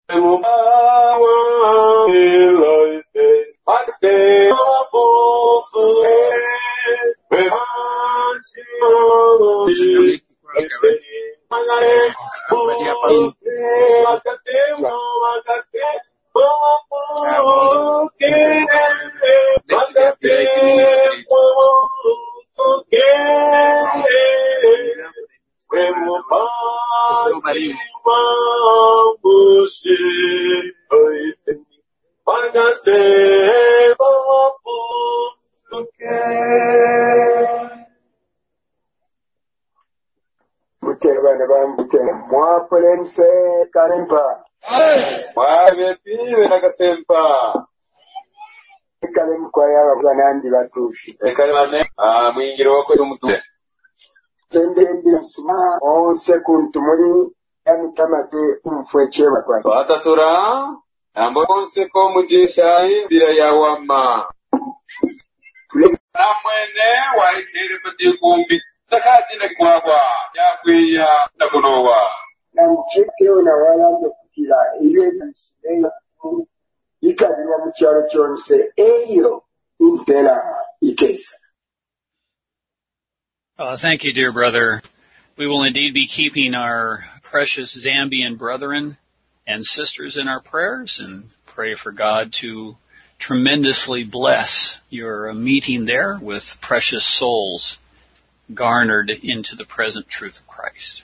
Thank you, dear brother. We will indeed be keeping our precious Zambian brethren and sisters in our prayers and pray for God to tremendously bless your meeting there with precious souls garnered into the present truth of Christ.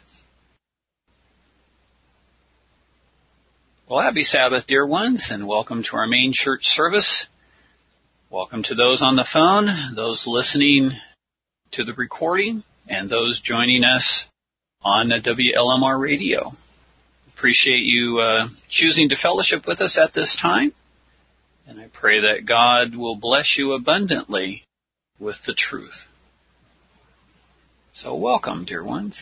Well, happy Sabbath, dear ones, and welcome to our main church service. Welcome to those on the phone, those listening to the recording, and those joining us on WLMR Radio. Appreciate you choosing to fellowship with us at this time, and I pray that God will bless you abundantly with the truth. So welcome, dear ones.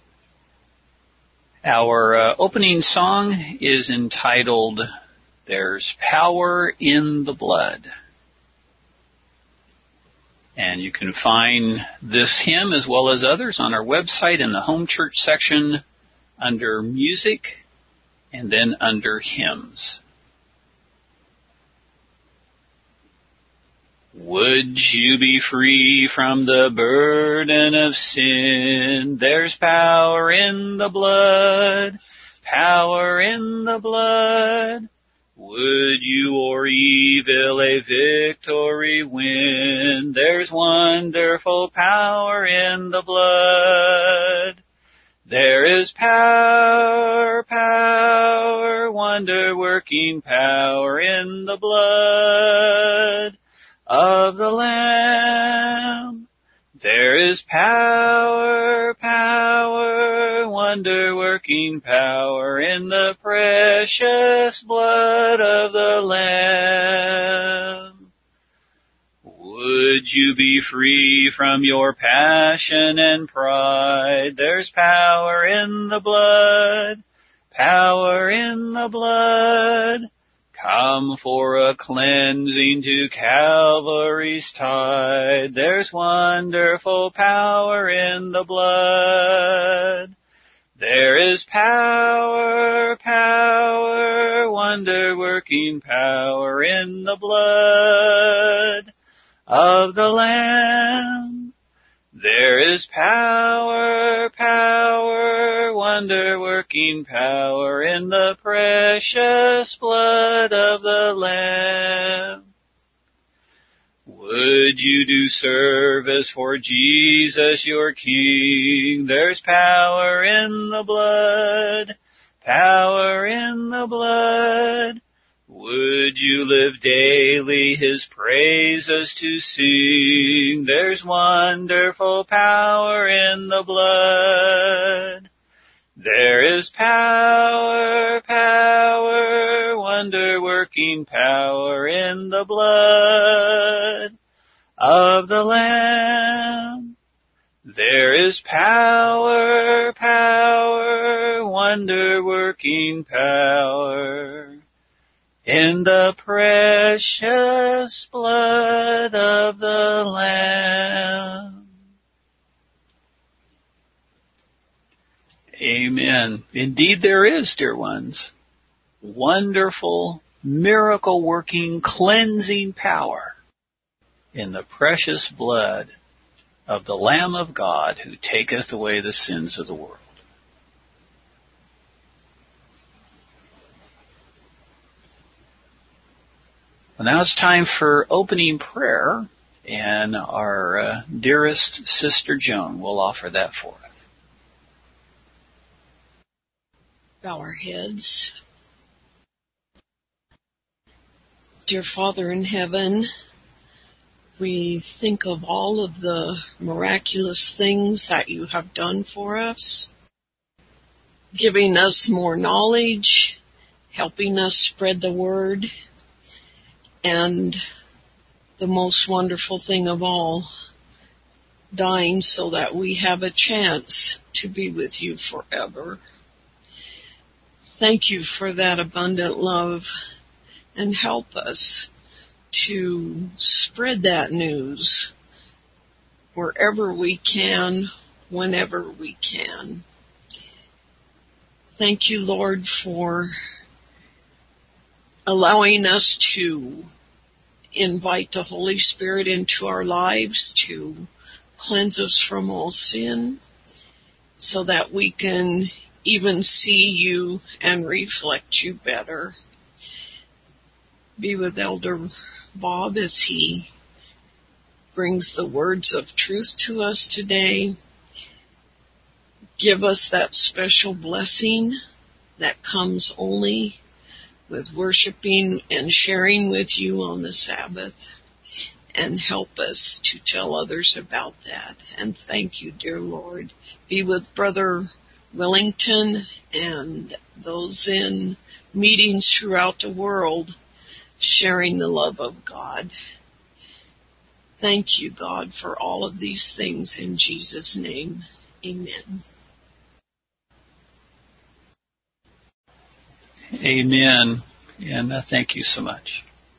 Our opening song is entitled, There's Power in the Blood. And you can find this hymn as well as others on our website in the home church section under music and then under hymns. Would you be free from the burden of sin? There's power in the blood, power in the blood. Would you o'er evil a victory win? There's wonderful power in the blood. There is power, power, wonder-working power in the blood of the Lamb. There is power, power, wonder-working power in the precious blood of the Lamb. Would you be free from your passion and pride? There's power in the blood, power in the blood. Come for a cleansing to Calvary's tide. There's wonderful power in the blood. There is power, power, wonder-working power in the blood of the Lamb. There is power, power, wonder-working power in the precious blood of the Lamb. Would you do service for Jesus your King? There's power in the blood, power in the blood. Would you live daily His praises to sing? There's wonderful power in the blood. There is power, power, wonder-working power in the blood of the Lamb. There is power, power, wonder-working power in the precious blood of the Lamb. Amen. Indeed there is, dear ones. wonderful, miracle-working, cleansing power in the precious blood of the Lamb of God who taketh away the sins of the world. Well, now it's time for opening prayer, and our dearest Sister Joan will offer that for us. Bow our heads. Dear Father in heaven, we think of all of the miraculous things that you have done for us, giving us more knowledge, helping us spread the word, and the most wonderful thing of all, dying so that we have a chance to be with you forever. Thank you for that abundant love, and help us to spread that news wherever we can, whenever we can. Thank you, Lord, for allowing us to invite the Holy Spirit into our lives to cleanse us from all sin so that we can even see you and reflect you better. Be with Elder Bob as he brings the words of truth to us today. Give us that special blessing that comes only with worshiping and sharing with you on the Sabbath, and help us to tell others about that. And thank you, dear Lord. Be with Brother Wellington and those in meetings throughout the world sharing the love of God. Thank you, God, for all of these things in Jesus' name. Amen. Amen. And thank you so much.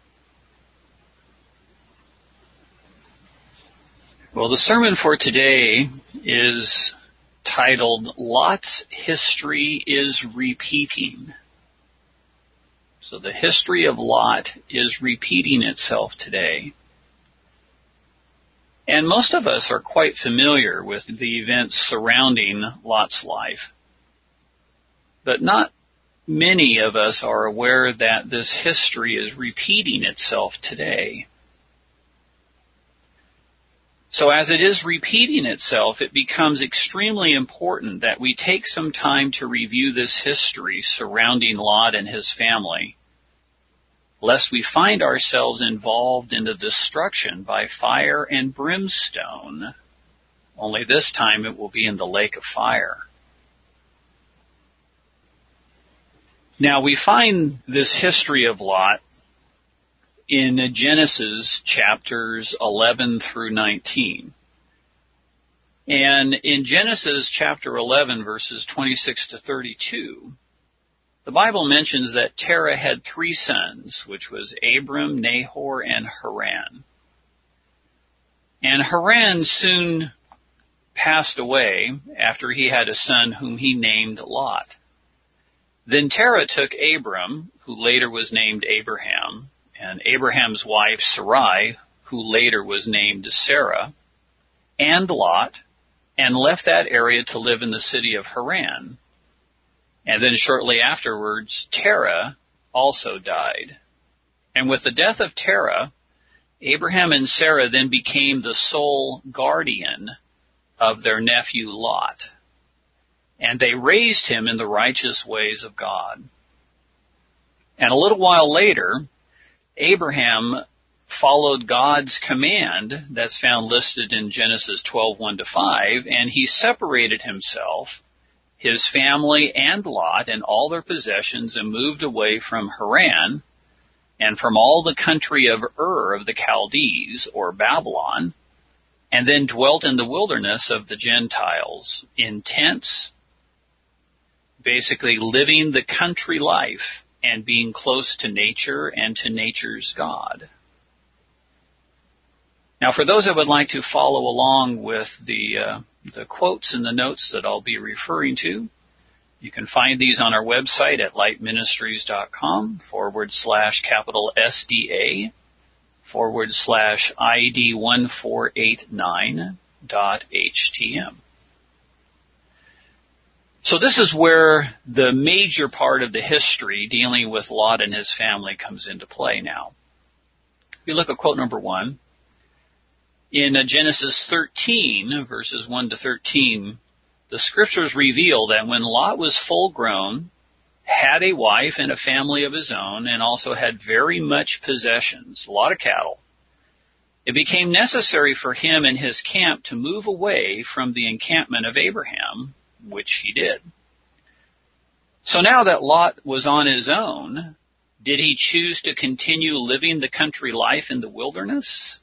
Well, the sermon for today is titled, Lot's History is Repeating. So the history of Lot is repeating itself today. And most of us are quite familiar with the events surrounding Lot's life. But not many of us are aware that this history is repeating itself today. So as it is repeating itself, it becomes extremely important that we take some time to review this history surrounding Lot and his family, lest we find ourselves involved in the destruction by fire and brimstone, only this time it will be in the lake of fire. Now we find this history of Lot in Genesis chapters 11 through 19. And in Genesis chapter 11 verses 26 to 32, the Bible mentions that Terah had 3 sons, which was Abram, Nahor, and Haran. And Haran soon passed away after he had a son whom he named Lot. Then Terah took Abram, who later was named Abraham, and Abraham's wife Sarai, who later was named Sarah, and Lot, and left that area to live in the city of Haran. And then shortly afterwards, Terah also died. And with the death of Terah, Abraham and Sarah then became the sole guardian of their nephew Lot. And they raised him in the righteous ways of God. And a little while later, Abraham followed God's command that's found listed in Genesis 12:1-5, and he separated himself, his family, and Lot and all their possessions, and moved away from Haran and from all the country of Ur of the Chaldees, or Babylon, and then dwelt in the wilderness of the Gentiles in tents, basically living the country life and being close to nature and to nature's God. Now, for those that would like to follow along with the quotes and the notes that I'll be referring to, You can find these on our website at lightministries.com/SDA/ID1489.htm. So this is where the major part of the history dealing with Lot and his family comes into play now. If you look at quote number 1, in Genesis 13, verses 1 to 13, the scriptures reveal that when Lot was full grown, had a wife and a family of his own, and also had very much possessions, a lot of cattle, it became necessary for him and his camp to move away from the encampment of Abraham, which he did. So now that Lot was on his own, did he choose to continue living the country life in the wilderness?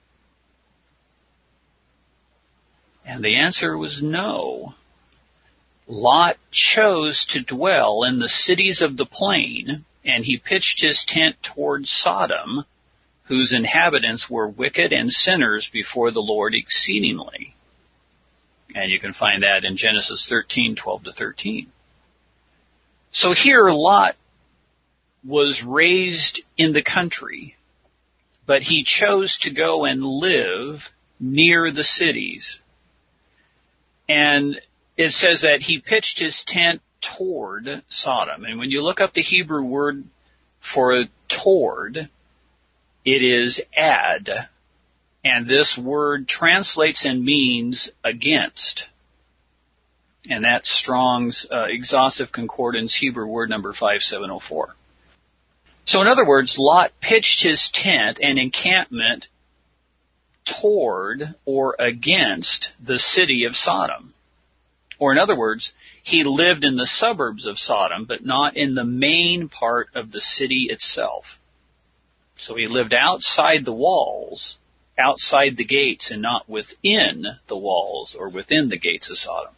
And the answer was no. Lot chose to dwell in the cities of the plain, and he pitched his tent toward Sodom, whose inhabitants were wicked and sinners before the Lord exceedingly. And you can find that in Genesis 13:12 to 13. So here Lot was raised in the country, but he chose to go and live near the cities. And it says that he pitched his tent toward Sodom. And when you look up the Hebrew word for toward, it is ad. And this word translates and means against. And that's Strong's Exhaustive Concordance Hebrew word number 5704. So in other words, Lot pitched his tent and encampment toward or against the city of Sodom. Or in other words, he lived in the suburbs of Sodom, but not in the main part of the city itself. So he lived outside the walls, outside the gates, and not within the walls or within the gates of Sodom.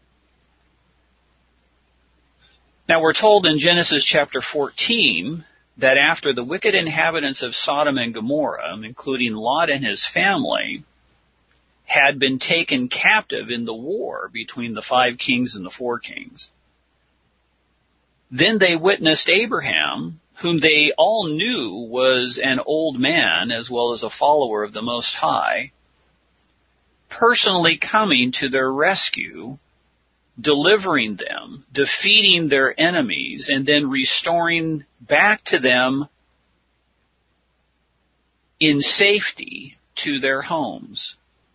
Now we're told in Genesis chapter 14 that after the wicked inhabitants of Sodom and Gomorrah, including Lot and his family, had been taken captive in the war between the 5 kings and the 4 kings, then they witnessed Abraham, whom they all knew was an old man as well as a follower of the Most High, personally coming to their rescue, delivering them, defeating their enemies, and then restoring back to them in safety to their homes.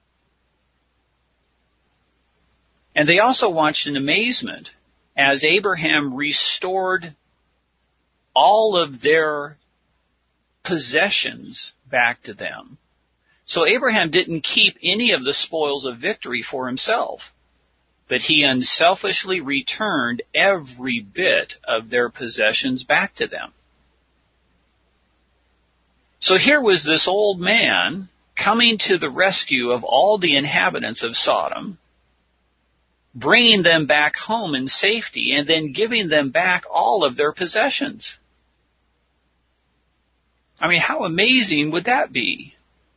And they also watched in amazement as Abraham restored all of their possessions back to them. So Abraham didn't keep any of the spoils of victory for himself, but he unselfishly returned every bit of their possessions back to them. So here was this old man coming to the rescue of all the inhabitants of Sodom, bringing them back home in safety, and then giving them back all of their possessions. I mean, how amazing would that be?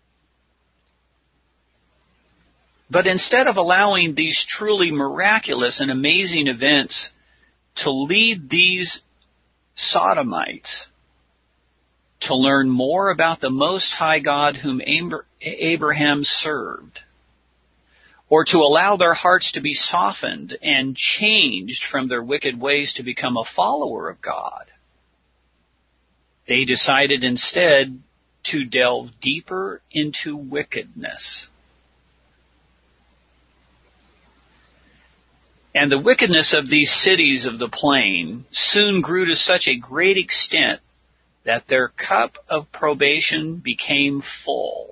But instead of allowing these truly miraculous and amazing events to lead these Sodomites to learn more about the Most High God whom Abraham served, or to allow their hearts to be softened and changed from their wicked ways to become a follower of God, they decided instead to delve deeper into wickedness. And the wickedness of these cities of the plain soon grew to such a great extent that their cup of probation became full.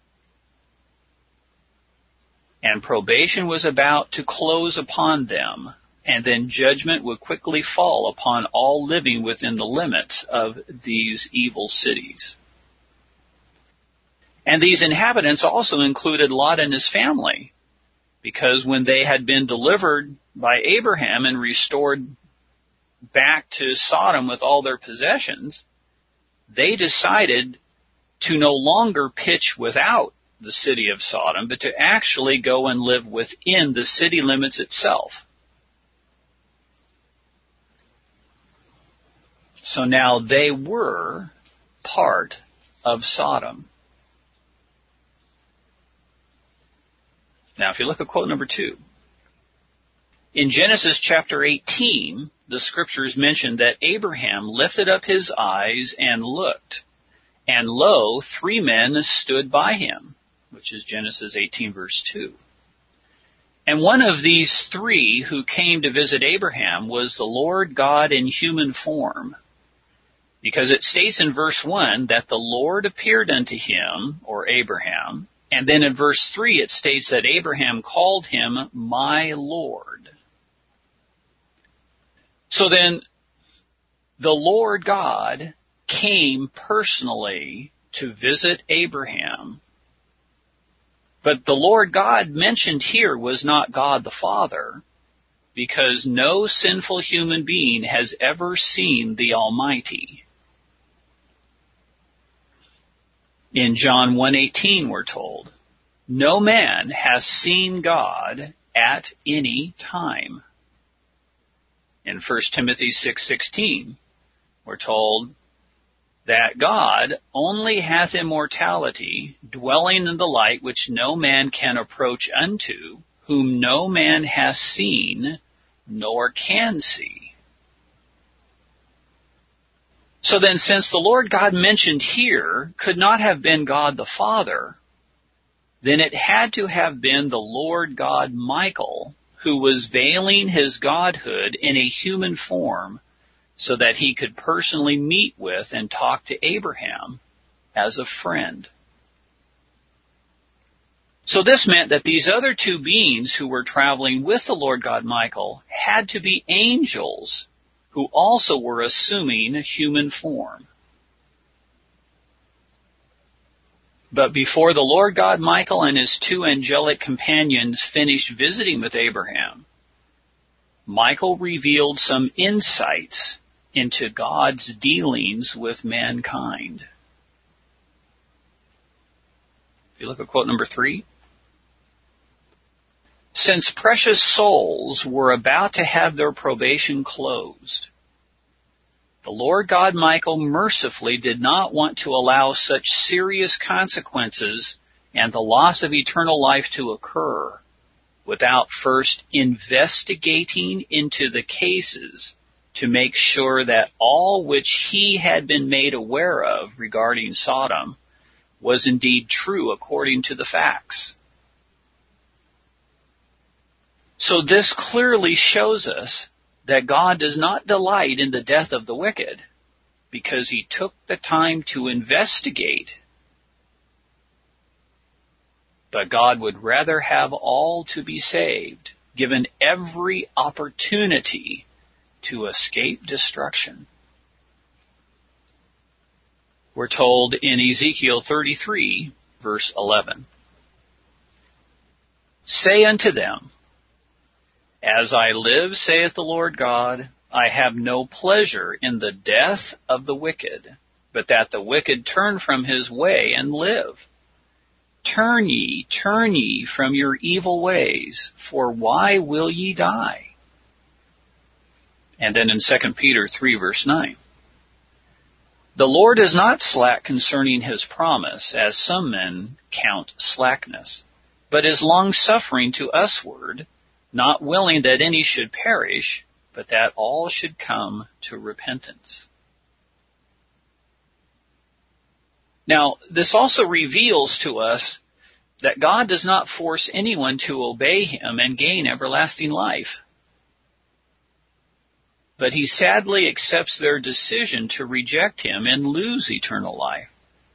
And probation was about to close upon them, and then judgment would quickly fall upon all living within the limits of these evil cities. And these inhabitants also included Lot and his family, because when they had been delivered by Abraham and restored back to Sodom with all their possessions, they decided to no longer pitch without the city of Sodom, but to actually go and live within the city limits itself. So now they were part of Sodom. Now, if you look at quote number 2, in Genesis chapter 18, the scriptures mention that Abraham lifted up his eyes and looked, and lo, 3 men stood by him, which is Genesis 18 verse 2. And one of these 3 who came to visit Abraham was the Lord God in human form, because it states in verse 1 that the Lord appeared unto him, or Abraham, and then in verse 3 it states that Abraham called him my Lord. So then, the Lord God came personally to visit Abraham. But the Lord God mentioned here was not God the Father, because no sinful human being has ever seen the Almighty. In John 1:18 we're told, no man has seen God at any time. In 1 Timothy 6:16, we're told that God only hath immortality, dwelling in the light which no man can approach unto, whom no man has seen, nor can see. So then, since the Lord God mentioned here could not have been God the Father, then it had to have been the Lord God Michael, who was veiling his godhood in a human form so that he could personally meet with and talk to Abraham as a friend. So this meant that these other 2 beings who were traveling with the Lord God Michael had to be angels who also were assuming human form. But before the Lord God Michael and his 2 angelic companions finished visiting with Abraham, Michael revealed some insights into God's dealings with mankind. If you look at quote number 3, since precious souls were about to have their probation closed, the Lord God Michael mercifully did not want to allow such serious consequences and the loss of eternal life to occur without first investigating into the cases to make sure that all which he had been made aware of regarding Sodom was indeed true according to the facts. So this clearly shows us that God does not delight in the death of the wicked, because he took the time to investigate. But God would rather have all to be saved, given every opportunity to escape destruction. We're told in Ezekiel 33, verse 11, say unto them, as I live, saith the Lord God, I have no pleasure in the death of the wicked, but that the wicked turn from his way and live. Turn ye from your evil ways, for why will ye die? And then in 2 Peter 3, verse 9, the Lord is not slack concerning his promise, as some men count slackness, but is long-suffering to usward, not willing that any should perish, but that all should come to repentance. Now, this also reveals to us that God does not force anyone to obey him and gain everlasting life. But he sadly accepts their decision to reject him and lose eternal life.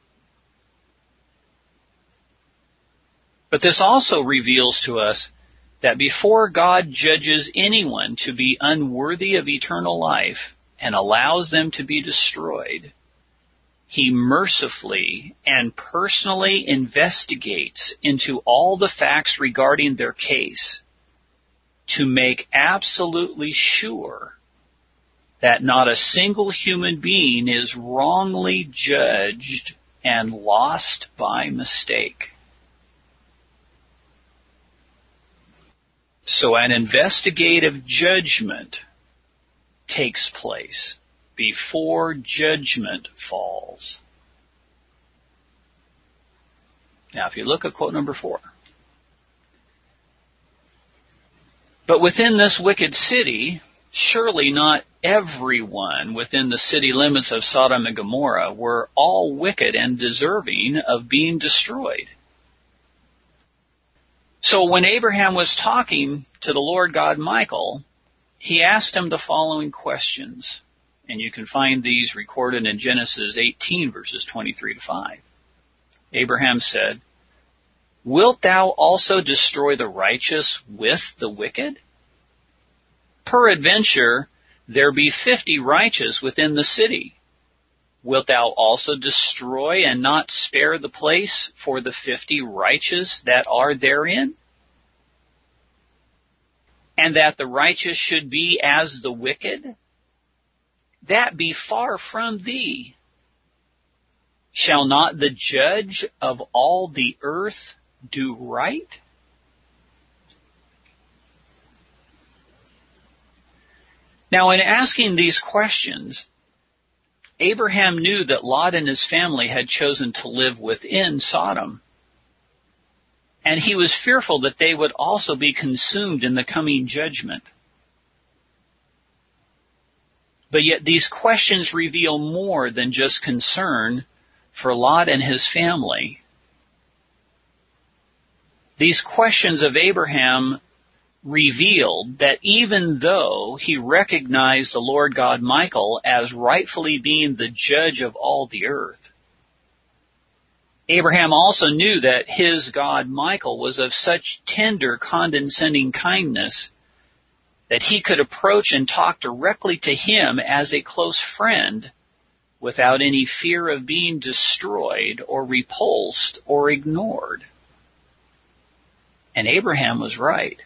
But this also reveals to us that before God judges anyone to be unworthy of eternal life and allows them to be destroyed, he mercifully and personally investigates into all the facts regarding their case to make absolutely sure that not a single human being is wrongly judged and lost by mistake. So an investigative judgment takes place. before judgment falls. Now, if you look at quote number 4. But within this wicked city, surely not everyone within the city limits of Sodom and Gomorrah were all wicked and deserving of being destroyed. So when Abraham was talking to the Lord God Michael, he asked him the following questions. And you can find these recorded in Genesis 18, verses 23 to 5. Abraham said, "Wilt thou also destroy the righteous with the wicked? Peradventure, there be 50 righteous within the city. Wilt thou also destroy and not spare the place for the 50 righteous that are therein? And that the righteous should be as the wicked? That be far from thee. Shall not the judge of all the earth do right?" Now, in asking these questions, Abraham knew that Lot and his family had chosen to live within Sodom. And he was fearful that they would also be consumed in the coming judgment. But yet these questions reveal more than just concern for Lot and his family. These questions of Abraham revealed that even though he recognized the Lord God Michael as rightfully being the judge of all the earth, Abraham also knew that his God Michael was of such tender, condescending kindness that he could approach and talk directly to him as a close friend without any fear of being destroyed or repulsed or ignored. And Abraham was right.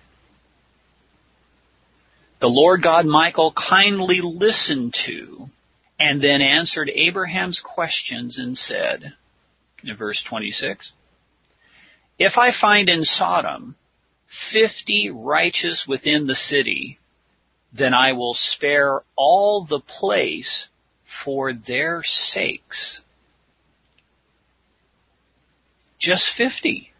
The Lord God Michael kindly listened to and then answered Abraham's questions and said, in verse 26, "If I find in Sodom 50 righteous within the city, then I will spare all the place for their sakes." Just 50.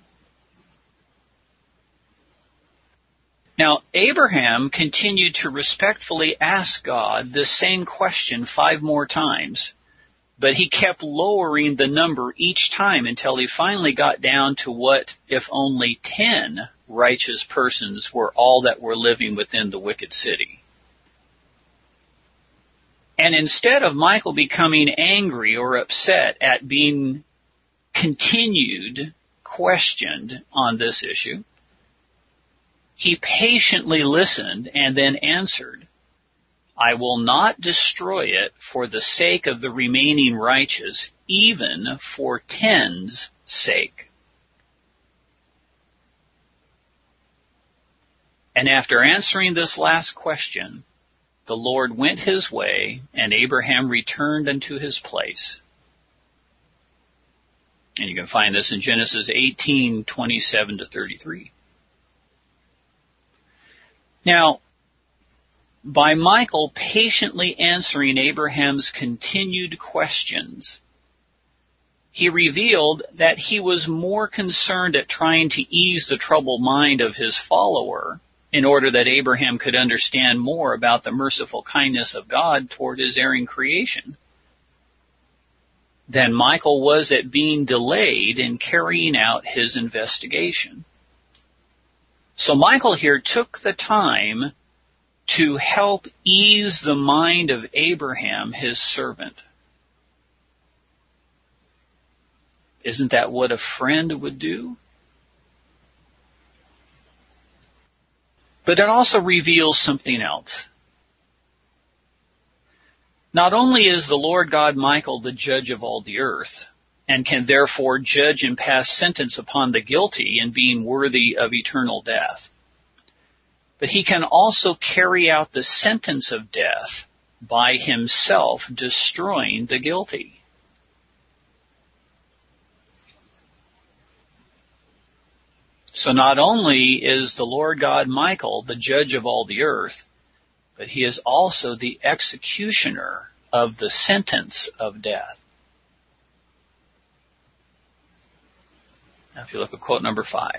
Now, Abraham continued to respectfully ask God the same question 5 more times, but he kept lowering the number each time until he finally got down to what if only 10 righteous persons were all that were living within the wicked city. And instead of Michael becoming angry or upset at being questioned on this issue, he patiently listened and then answered, "I will not destroy it for the sake of the remaining righteous, even for 10's sake." And after answering this last question, the Lord went his way, and Abraham returned unto his place. And you can find this in Genesis 18:27 to 33. Now, by Michael patiently answering Abraham's continued questions, he revealed that he was more concerned at trying to ease the troubled mind of his follower in order that Abraham could understand more about the merciful kindness of God toward his erring creation than Michael was at being delayed in carrying out his investigation. So Michael here took the time to help ease the mind of Abraham, his servant. Isn't that what a friend would do? But it also reveals something else. Not only is the Lord God Michael the judge of all the earth, and can therefore judge and pass sentence upon the guilty in being worthy of eternal death, but he can also carry out the sentence of death by himself destroying the guilty. So not only is the Lord God Michael the judge of all the earth, but he is also the executioner of the sentence of death. Now if you look at quote number 5.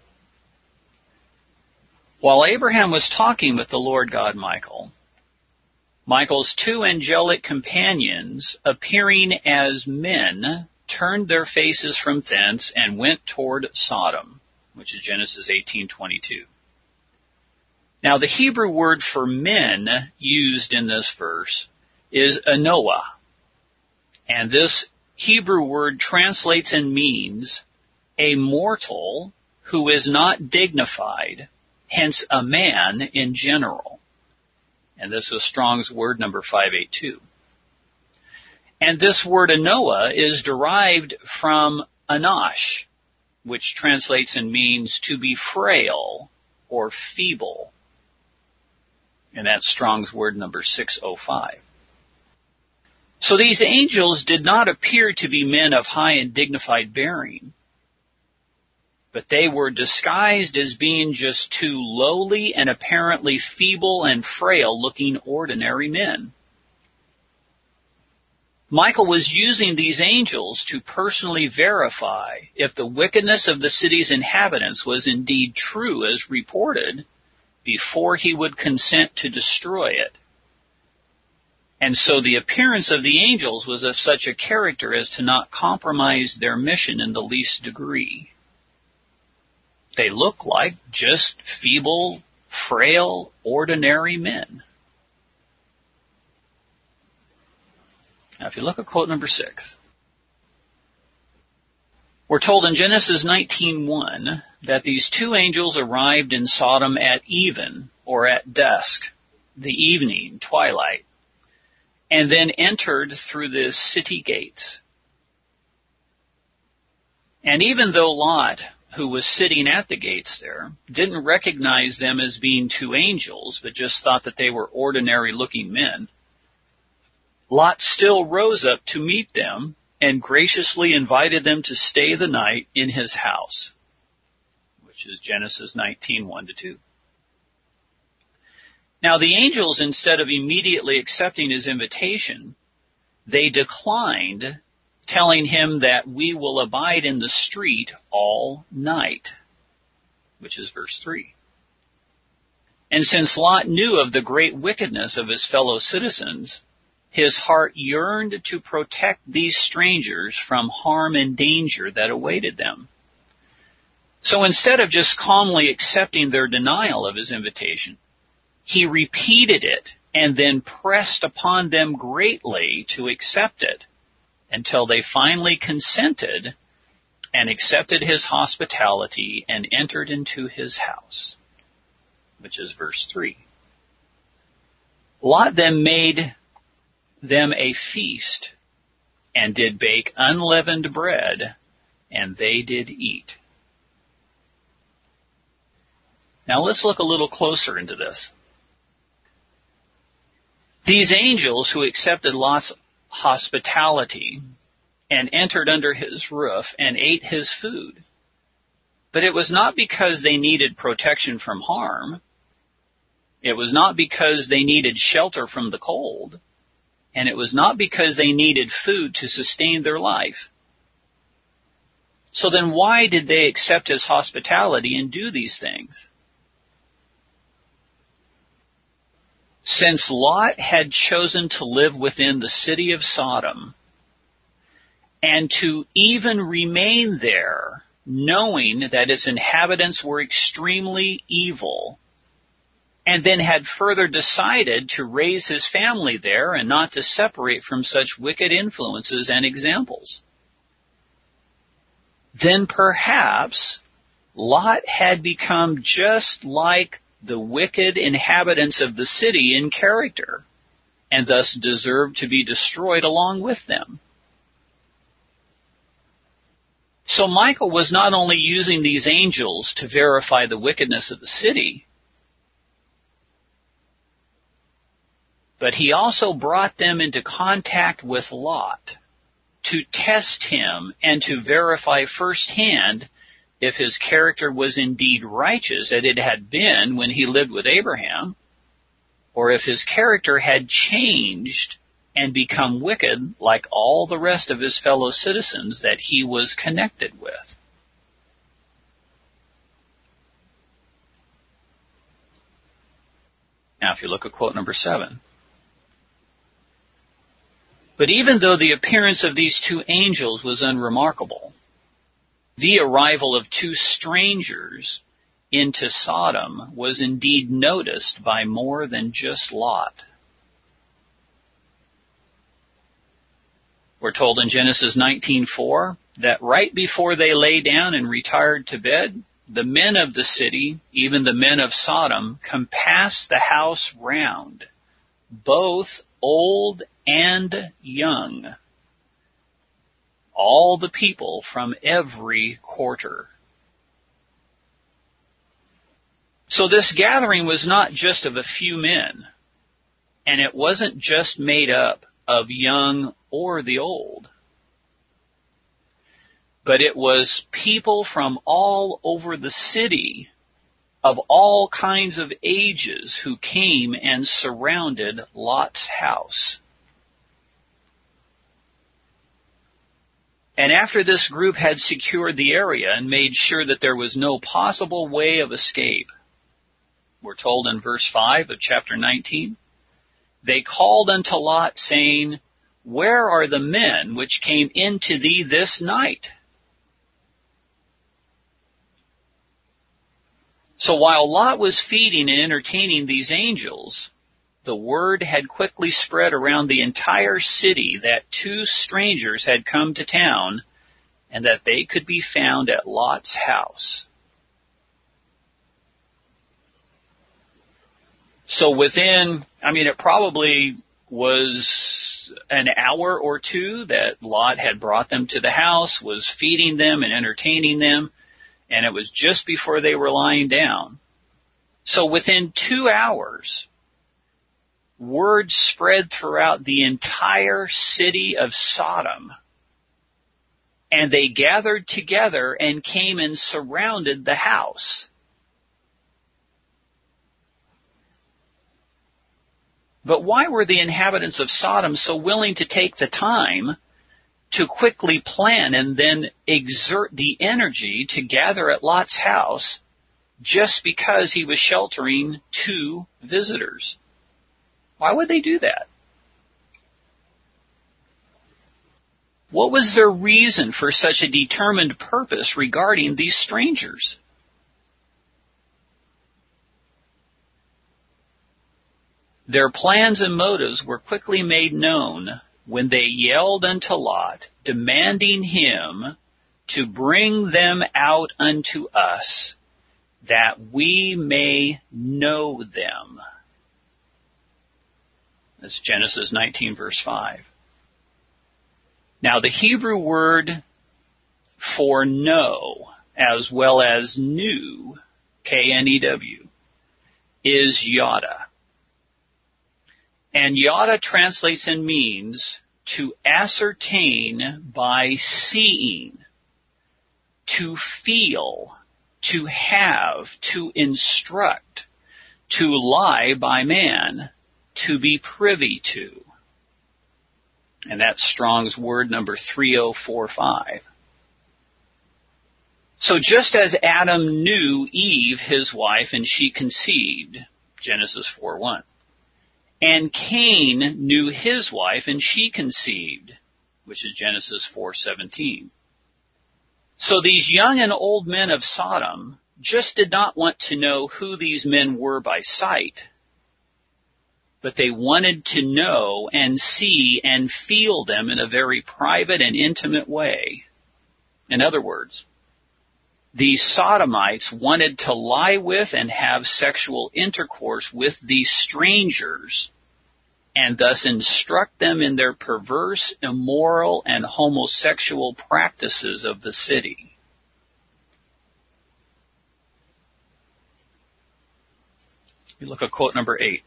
While Abraham was talking with the Lord God Michael, Michael's 2 angelic companions, appearing as men, turned their faces from thence and went toward Sodom, which is Genesis 18:22. Now the Hebrew word for men used in this verse is Anoah, and this Hebrew word translates and means a mortal who is not dignified, hence a man in general. And this was Strong's word number 582. And this word Anoah is derived from Anash, which translates and means to be frail or feeble. And that's Strong's word number 605. So these angels did not appear to be men of high and dignified bearing, but they were disguised as being just 2 lowly and apparently feeble and frail-looking ordinary men. Michael was using these angels to personally verify if the wickedness of the city's inhabitants was indeed true as reported before he would consent to destroy it. And so the appearance of the angels was of such a character as to not compromise their mission in the least degree. They look like just feeble, frail, ordinary men. Now if you look at quote number 6, we're told in Genesis 19:1 that these 2 angels arrived in Sodom at even, or at dusk, the evening, twilight, and then entered through the city gates. And even though Lot, who was sitting at the gates there, didn't recognize them as being 2 angels, but just thought that they were ordinary-looking men, Lot still rose up to meet them and graciously invited them to stay the night in his house, which is Genesis 19:1-2. Now the angels, instead of immediately accepting his invitation, they declined, telling him that we will abide in the street all night, which is verse 3. And since Lot knew of the great wickedness of his fellow citizens, his heart yearned to protect these strangers from harm and danger that awaited them. So instead of just calmly accepting their denial of his invitation, he repeated it and then pressed upon them greatly to accept it, until they finally consented and accepted his hospitality and entered into his house, which is verse 3. Lot then made them a feast and did bake unleavened bread, and they did eat. Now let's look a little closer into this. These angels who accepted Lot's hospitality and entered under his roof and ate his food. But it was not because they needed protection from harm. It was not because they needed shelter from the cold. And it was not because they needed food to sustain their life. So then why did they accept his hospitality and do these things? Since Lot had chosen to live within the city of Sodom, and to even remain there, knowing that its inhabitants were extremely evil, and then had further decided to raise his family there and not to separate from such wicked influences and examples, then perhaps Lot had become just like the wicked inhabitants of the city in character, and thus deserved to be destroyed along with them. So Michael was not only using these angels to verify the wickedness of the city, but he also brought them into contact with Lot to test him and to verify firsthand if his character was indeed righteous as it had been when he lived with Abraham, or if his character had changed and become wicked like all the rest of his fellow citizens that he was connected with. Now, if you look at quote number 7. But even though the appearance of these two angels was unremarkable, the arrival of two strangers into Sodom was indeed noticed by more than just Lot. We're told in Genesis 19:4 that right before they lay down and retired to bed, the men of the city, even the men of Sodom, compassed the house round, both old and young, all the people from every quarter. So this gathering was not just of a few men, and it wasn't just made up of young or the old, but it was people from all over the city of all kinds of ages who came and surrounded Lot's house. And after this group had secured the area and made sure that there was no possible way of escape, we're told in verse 5 of chapter 19, they called unto Lot, saying, Where are the men which came into thee this night? So while Lot was feeding and entertaining these angels, the word had quickly spread around the entire city that two strangers had come to town and that they could be found at Lot's house. So it probably was an hour or two that Lot had brought them to the house, was feeding them and entertaining them, and it was just before they were lying down. So within 2 hours, word spread throughout the entire city of Sodom, and they gathered together and came and surrounded the house. But why were the inhabitants of Sodom so willing to take the time to quickly plan and then exert the energy to gather at Lot's house just because he was sheltering two visitors? Why would they do that? What was their reason for such a determined purpose regarding these strangers? Their plans and motives were quickly made known when they yelled unto Lot, demanding him to bring them out unto us, that we may know them. That's Genesis 19, verse 5. Now, the Hebrew word for know, as well as knew, K-N-E-W, is yada. And yada translates and means to ascertain by seeing, to feel, to have, to instruct, to lie by man, to be privy to. And that's Strong's word number 3045. So just as Adam knew Eve, his wife, and she conceived, Genesis 4:1. And Cain knew his wife, and she conceived, which is Genesis 4:17. So these young and old men of Sodom just did not want to know who these men were by sight, but they wanted to know and see and feel them in a very private and intimate way. In other words, these Sodomites wanted to lie with and have sexual intercourse with these strangers and thus instruct them in their perverse, immoral, and homosexual practices of the city. We look at quote number 8.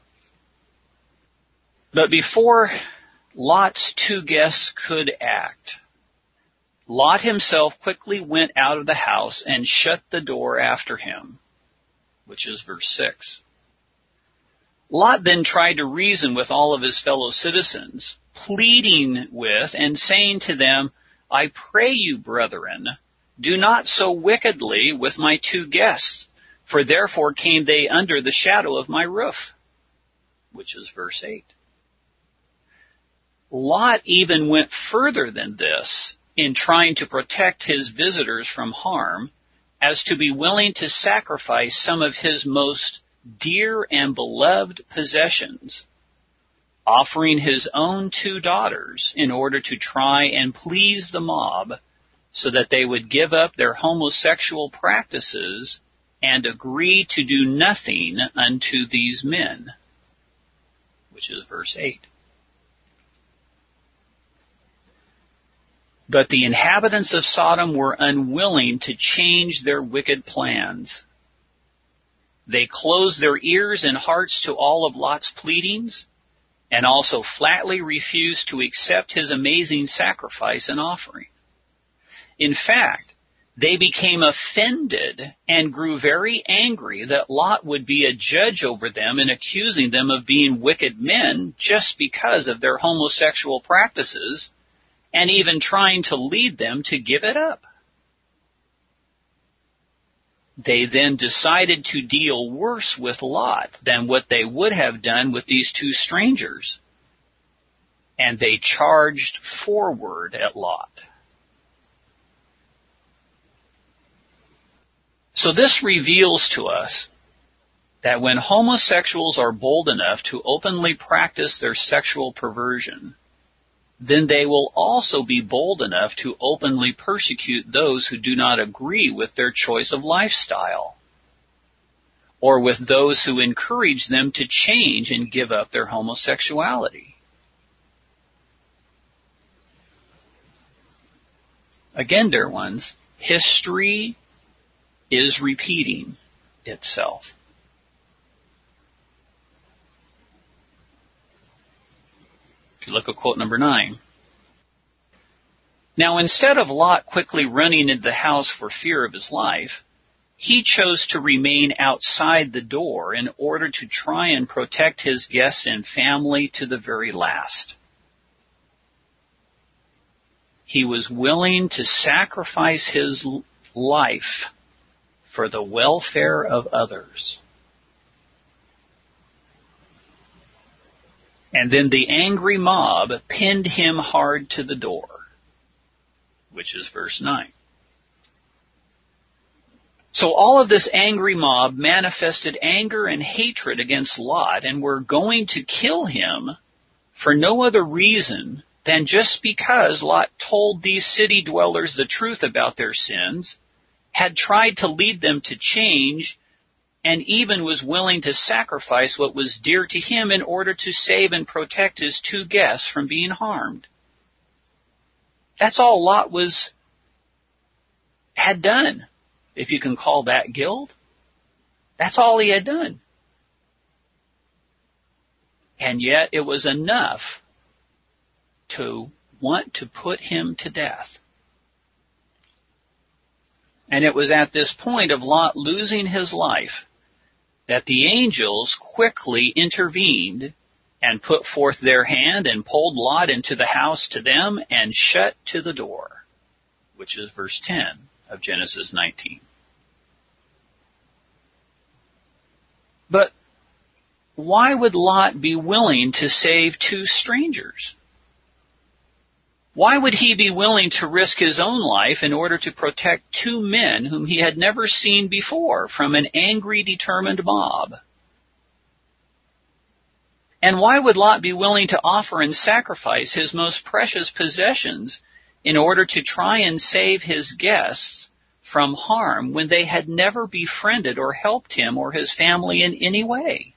But before Lot's two guests could act, Lot himself quickly went out of the house and shut the door after him, which is verse 6. Lot then tried to reason with all of his fellow citizens, pleading with and saying to them, I pray you, brethren, do not so wickedly with my 2 guests, for therefore came they under the shadow of my roof, which is verse 8. Lot even went further than this in trying to protect his visitors from harm, as to be willing to sacrifice some of his most dear and beloved possessions, offering his own 2 daughters in order to try and please the mob so that they would give up their homosexual practices and agree to do nothing unto these men, which is verse 8. But the inhabitants of Sodom were unwilling to change their wicked plans. They closed their ears and hearts to all of Lot's pleadings, and also flatly refused to accept his amazing sacrifice and offering. In fact, they became offended and grew very angry that Lot would be a judge over them and accusing them of being wicked men just because of their homosexual practices, and even trying to lead them to give it up. They then decided to deal worse with Lot than what they would have done with these 2 strangers. And they charged forward at Lot. So this reveals to us that when homosexuals are bold enough to openly practice their sexual perversion, then they will also be bold enough to openly persecute those who do not agree with their choice of lifestyle, or with those who encourage them to change and give up their homosexuality. Again, dear ones, history is repeating itself. If you look at quote number 9. Now, instead of Lot quickly running into the house for fear of his life, he chose to remain outside the door in order to try and protect his guests and family to the very last. He was willing to sacrifice his life for the welfare of others. And then the angry mob pinned him hard to the door, which is verse 9. So all of this angry mob manifested anger and hatred against Lot and were going to kill him for no other reason than just because Lot told these city dwellers the truth about their sins, had tried to lead them to change, and even was willing to sacrifice what was dear to him in order to save and protect his 2 guests from being harmed. That's all Lot had done, if you can call that guilt. That's all he had done. And yet it was enough to want to put him to death. And it was at this point of Lot losing his life that the angels quickly intervened and put forth their hand and pulled Lot into the house to them and shut to the door, which is verse 10 of Genesis 19. But why would Lot be willing to save 2 strangers? Why would he be willing to risk his own life in order to protect 2 men whom he had never seen before from an angry, determined mob? And why would Lot be willing to offer and sacrifice his most precious possessions in order to try and save his guests from harm when they had never befriended or helped him or his family in any way?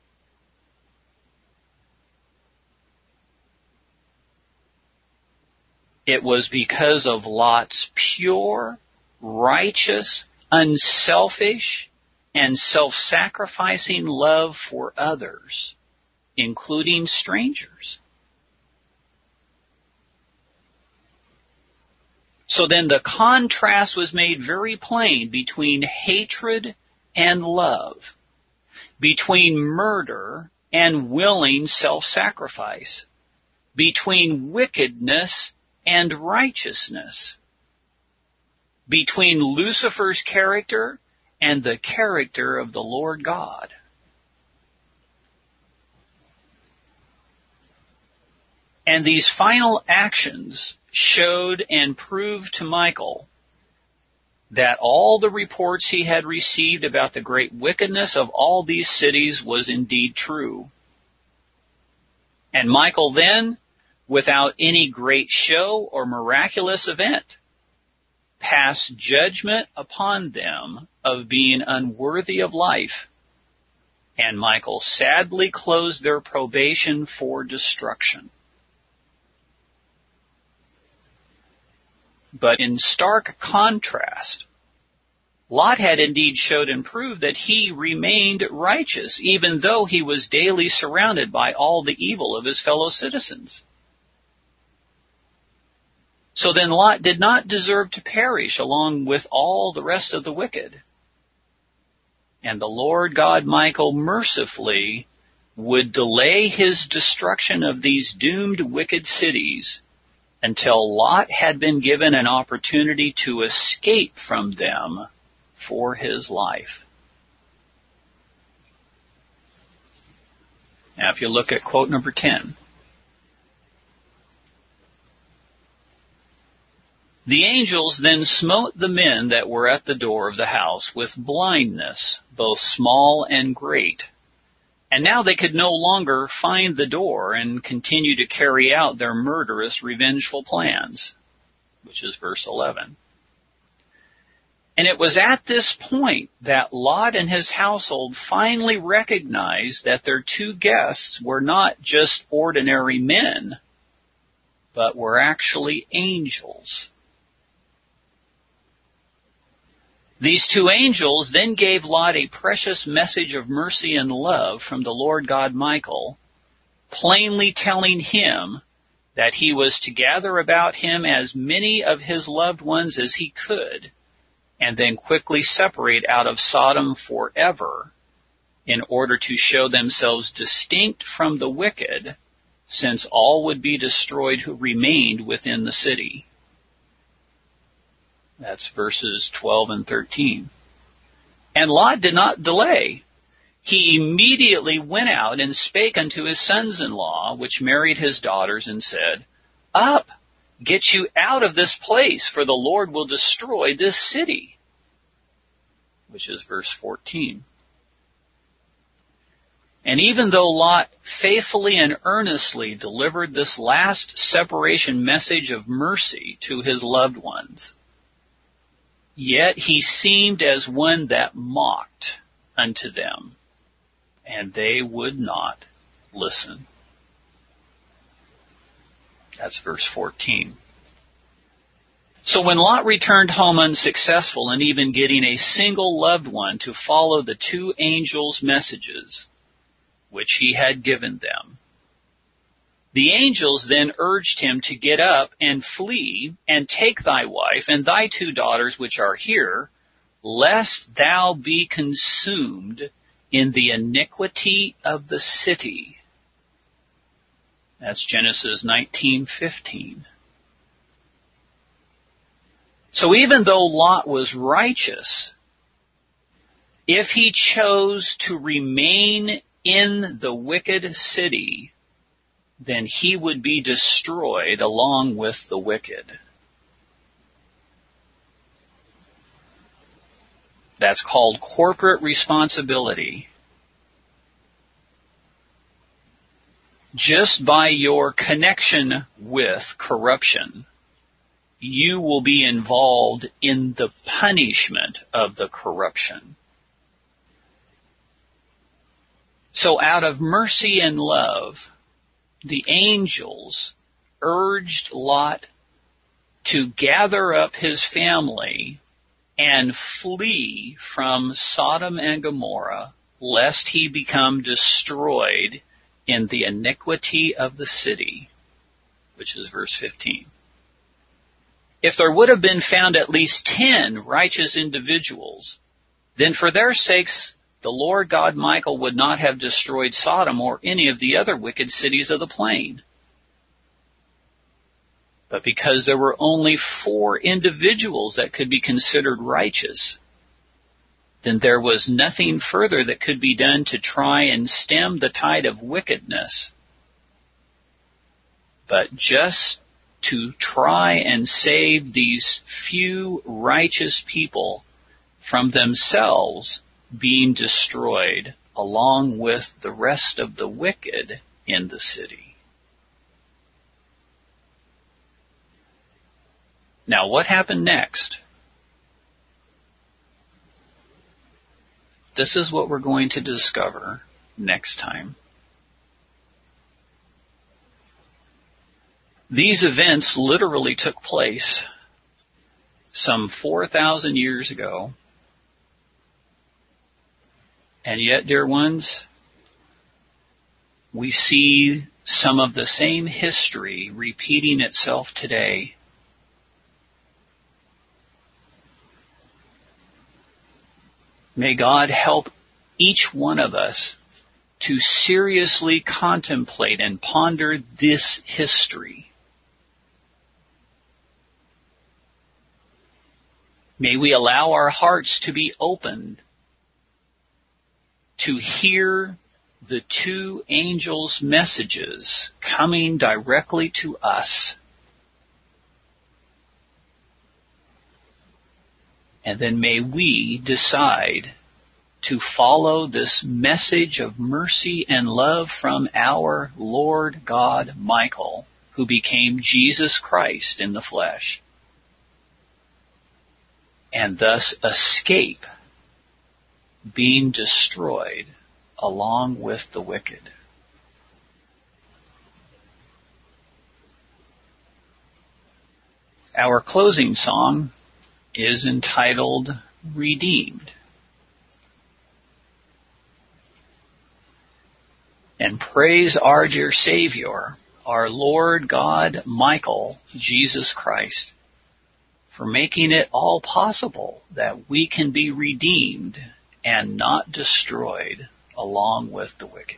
It was because of Lot's pure, righteous, unselfish, and self-sacrificing love for others, including strangers. So then the contrast was made very plain between hatred and love, between murder and willing self-sacrifice, between wickedness and righteousness, between Lucifer's character and the character of the Lord God. And these final actions showed and proved to Michael that all the reports he had received about the great wickedness of all these cities was indeed true. And Michael then, without any great show or miraculous event, passed judgment upon them of being unworthy of life, and Michael sadly closed their probation for destruction. But in stark contrast, Lot had indeed showed and proved that he remained righteous, even though he was daily surrounded by all the evil of his fellow citizens. So then Lot did not deserve to perish along with all the rest of the wicked. And the Lord God Michael mercifully would delay his destruction of these doomed wicked cities until Lot had been given an opportunity to escape from them for his life. Now if you look at quote number 10. The angels then smote the men that were at the door of the house with blindness, both small and great. And now they could no longer find the door and continue to carry out their murderous, revengeful plans, which is verse 11. And it was at this point that Lot and his household finally recognized that their two guests were not just ordinary men, but were actually angels. These two angels then gave Lot a precious message of mercy and love from the Lord God Michael, plainly telling him that he was to gather about him as many of his loved ones as he could, and then quickly separate out of Sodom forever, in order to show themselves distinct from the wicked, since all would be destroyed who remained within the city. That's verses 12 and 13. And Lot did not delay. He immediately went out and spake unto his sons-in-law, which married his daughters, and said, Up, get you out of this place, for the Lord will destroy this city. Which is verse 14. And even though Lot faithfully and earnestly delivered this last separation message of mercy to his loved ones, yet he seemed as one that mocked unto them, and they would not listen. That's verse 14. So when Lot returned home unsuccessful in even getting a single loved one to follow the two angels' messages, which he had given them, the angels then urged him to get up and flee and take thy wife and thy two daughters which are here, lest thou be consumed in the iniquity of the city. That's Genesis 19:15. So even though Lot was righteous, if he chose to remain in the wicked city, then he would be destroyed along with the wicked. That's called corporate responsibility. Just by your connection with corruption, you will be involved in the punishment of the corruption. So out of mercy and love, the angels urged Lot to gather up his family and flee from Sodom and Gomorrah, lest he become destroyed in the iniquity of the city, which is verse 15. If there would have been found at least 10 righteous individuals, then for their sakes the Lord God Michael would not have destroyed Sodom or any of the other wicked cities of the plain. But because there were only 4 individuals that could be considered righteous, then there was nothing further that could be done to try and stem the tide of wickedness, but just to try and save these few righteous people from themselves being destroyed along with the rest of the wicked in the city. Now, what happened next? This is what we're going to discover next time. These events literally took place some 4,000 years ago. And yet, dear ones, we see some of the same history repeating itself today. May God help each one of us to seriously contemplate and ponder this history. May we allow our hearts to be opened to hear the 2 angels' messages coming directly to us. And then may we decide to follow this message of mercy and love from our Lord God Michael, who became Jesus Christ in the flesh, and thus escape being destroyed along with the wicked. Our closing song is entitled Redeemed. And praise our dear Savior, our Lord God Michael, Jesus Christ, for making it all possible that we can be redeemed and not destroyed along with the wicked.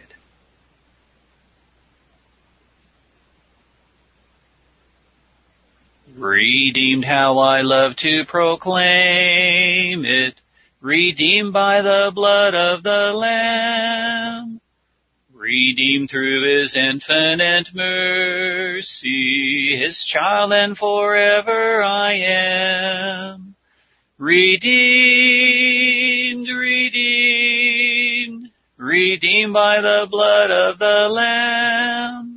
Redeemed, how I love to proclaim it, redeemed by the blood of the Lamb, redeemed through His infinite mercy, His child and forever I am. Redeemed, redeemed, redeemed by the blood of the Lamb,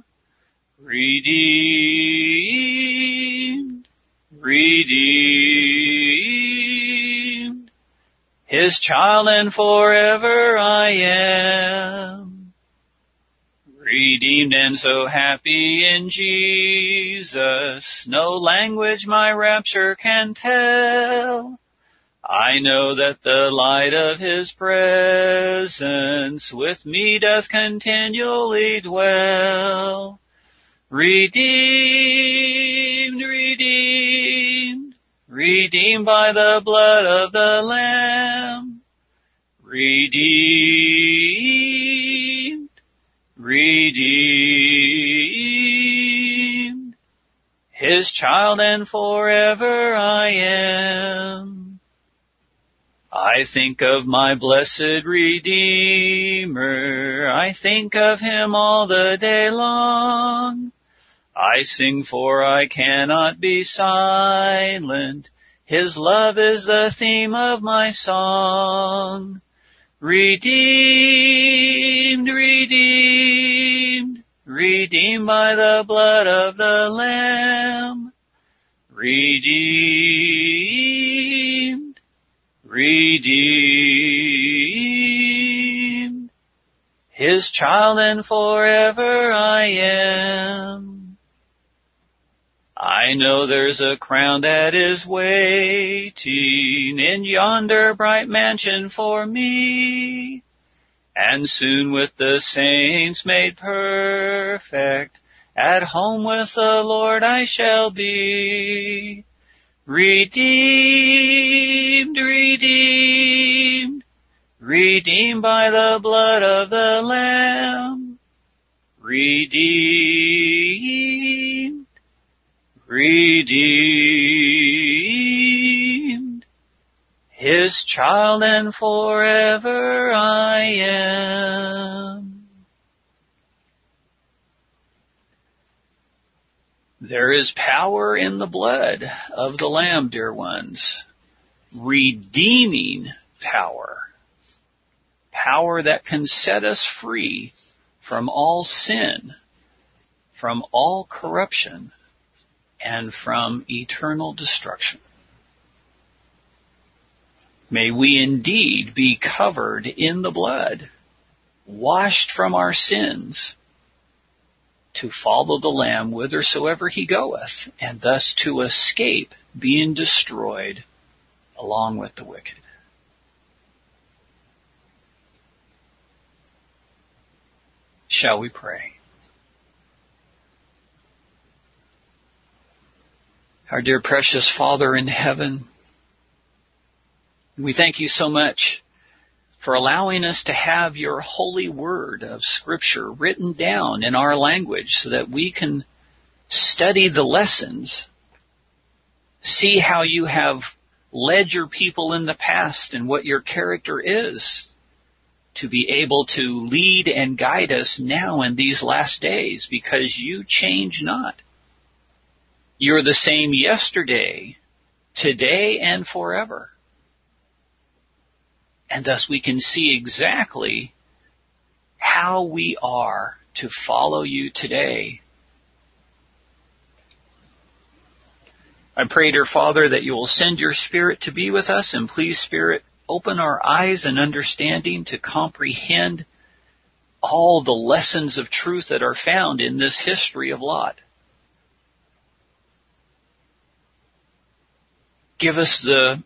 redeemed, redeemed, His child and forever I am. Redeemed and so happy in Jesus, no language my rapture can tell. I know that the light of His presence with me doth continually dwell. Redeemed, redeemed, redeemed by the blood of the Lamb. Redeemed, redeemed, His child and forever I am. I think of my blessed Redeemer, I think of Him all the day long. I sing for I cannot be silent, His love is the theme of my song. Redeemed, redeemed, redeemed by the blood of the Lamb. Redeemed, redeemed, His child and forever I am. I know there's a crown that is waiting in yonder bright mansion for me, and soon with the saints made perfect, at home with the Lord I shall be. Redeemed, redeemed, redeemed by the blood of the Lamb, redeemed, redeemed, His child and forever I am. There is power in the blood of the Lamb, dear ones. Redeeming power. Power that can set us free from all sin, from all corruption, and from eternal destruction. May we indeed be covered in the blood, washed from our sins, to follow the Lamb whithersoever he goeth, and thus to escape being destroyed along with the wicked. Shall we pray? Our dear precious Father in heaven, we thank you so much for allowing us to have your holy word of Scripture written down in our language so that we can study the lessons, see how you have led your people in the past and what your character is, to be able to lead and guide us now in these last days, because you change not. You're the same yesterday, today, and forever. And thus we can see exactly how we are to follow you today. I pray, dear Father, that you will send your Spirit to be with us, and please, Spirit, open our eyes and understanding to comprehend all the lessons of truth that are found in this history of Lot. Give us the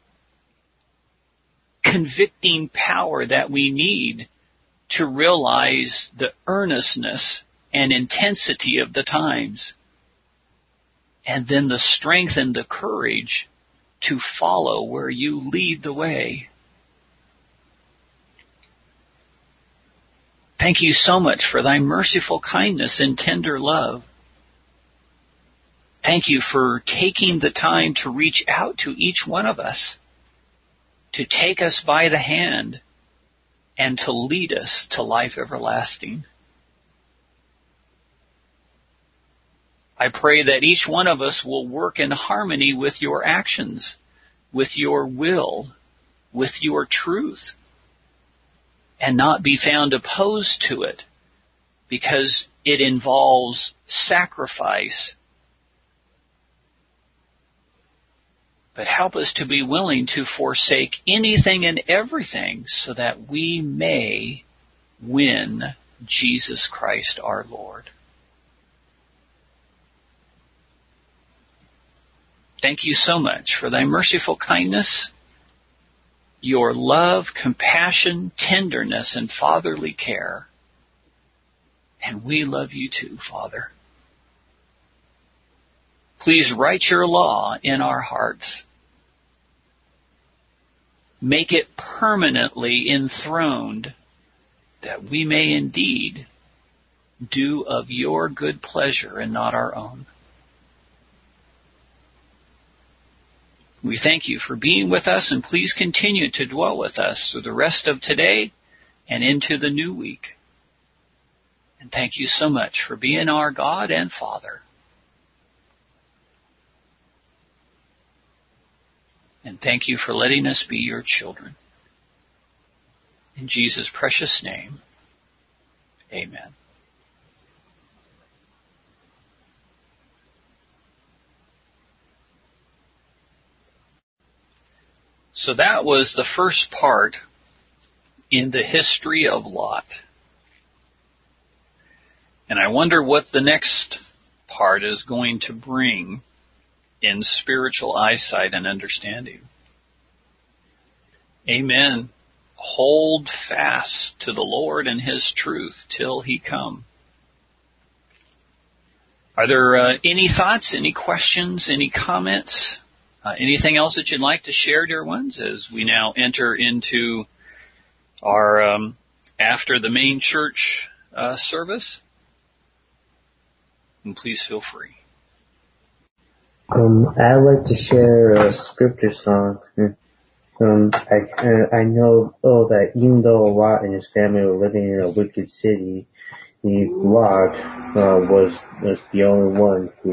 convicting power that we need to realize the earnestness and intensity of the times, and then the strength and the courage to follow where you lead the way. Thank you so much for thy merciful kindness and tender love. Thank you for taking the time to reach out to each one of us, to take us by the hand and to lead us to life everlasting. I pray that each one of us will work in harmony with your actions, with your will, with your truth, and not be found opposed to it because it involves sacrifice. But help us to be willing to forsake anything and everything so that we may win Jesus Christ our Lord. Thank you so much for thy merciful kindness, your love, compassion, tenderness, and fatherly care. And we love you too, Father. Please write your law in our hearts. Make it permanently enthroned, that we may indeed do of your good pleasure and not our own. We thank you for being with us, and please continue to dwell with us through the rest of today and into the new week. And thank you so much for being our God and Father. And thank you for letting us be your children. In Jesus' precious name, amen. So that was the first part in the history of Lot. And I wonder what the next part is going to bring in spiritual eyesight and understanding. Amen. Hold fast to the Lord and His truth till He come. Are there any thoughts, any questions, any comments? Anything else that you'd like to share, dear ones, as we now enter into are after the main church service. And please feel free. I'd like to share a scripture song. I know that even though Lot and his family were living in a wicked city, Lot was the only one who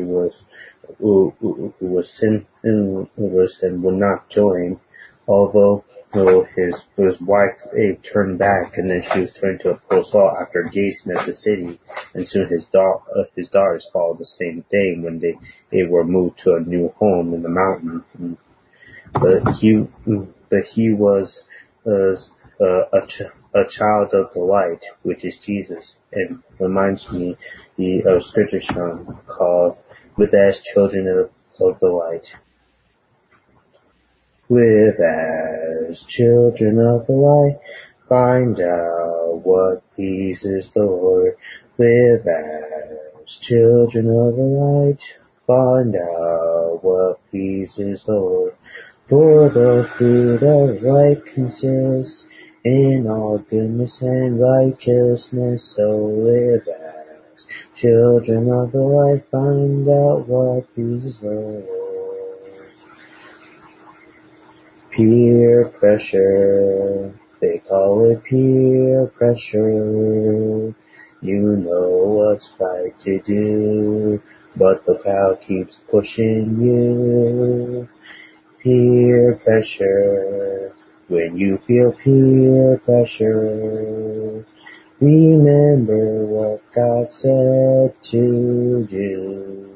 was sinless and would not join, although his wife turned back, and then she was turned to a post law after gazing at the city, and soon his daughters followed the same thing when they were moved to a new home in the mountain. But he was a child of the light, which is Jesus, and reminds me of scripture song called "Live as Children of the Light." Live as children of the light, find out what pleases the Lord. Live as children of the light, find out what pleases the Lord. For the fruit of life consists in all goodness and righteousness, so live as children of the light, find out what pleases the Lord. Peer pressure, they call it peer pressure. You know what's right to do, but the crowd keeps pushing you. Peer pressure, when you feel peer pressure, remember what God said to do.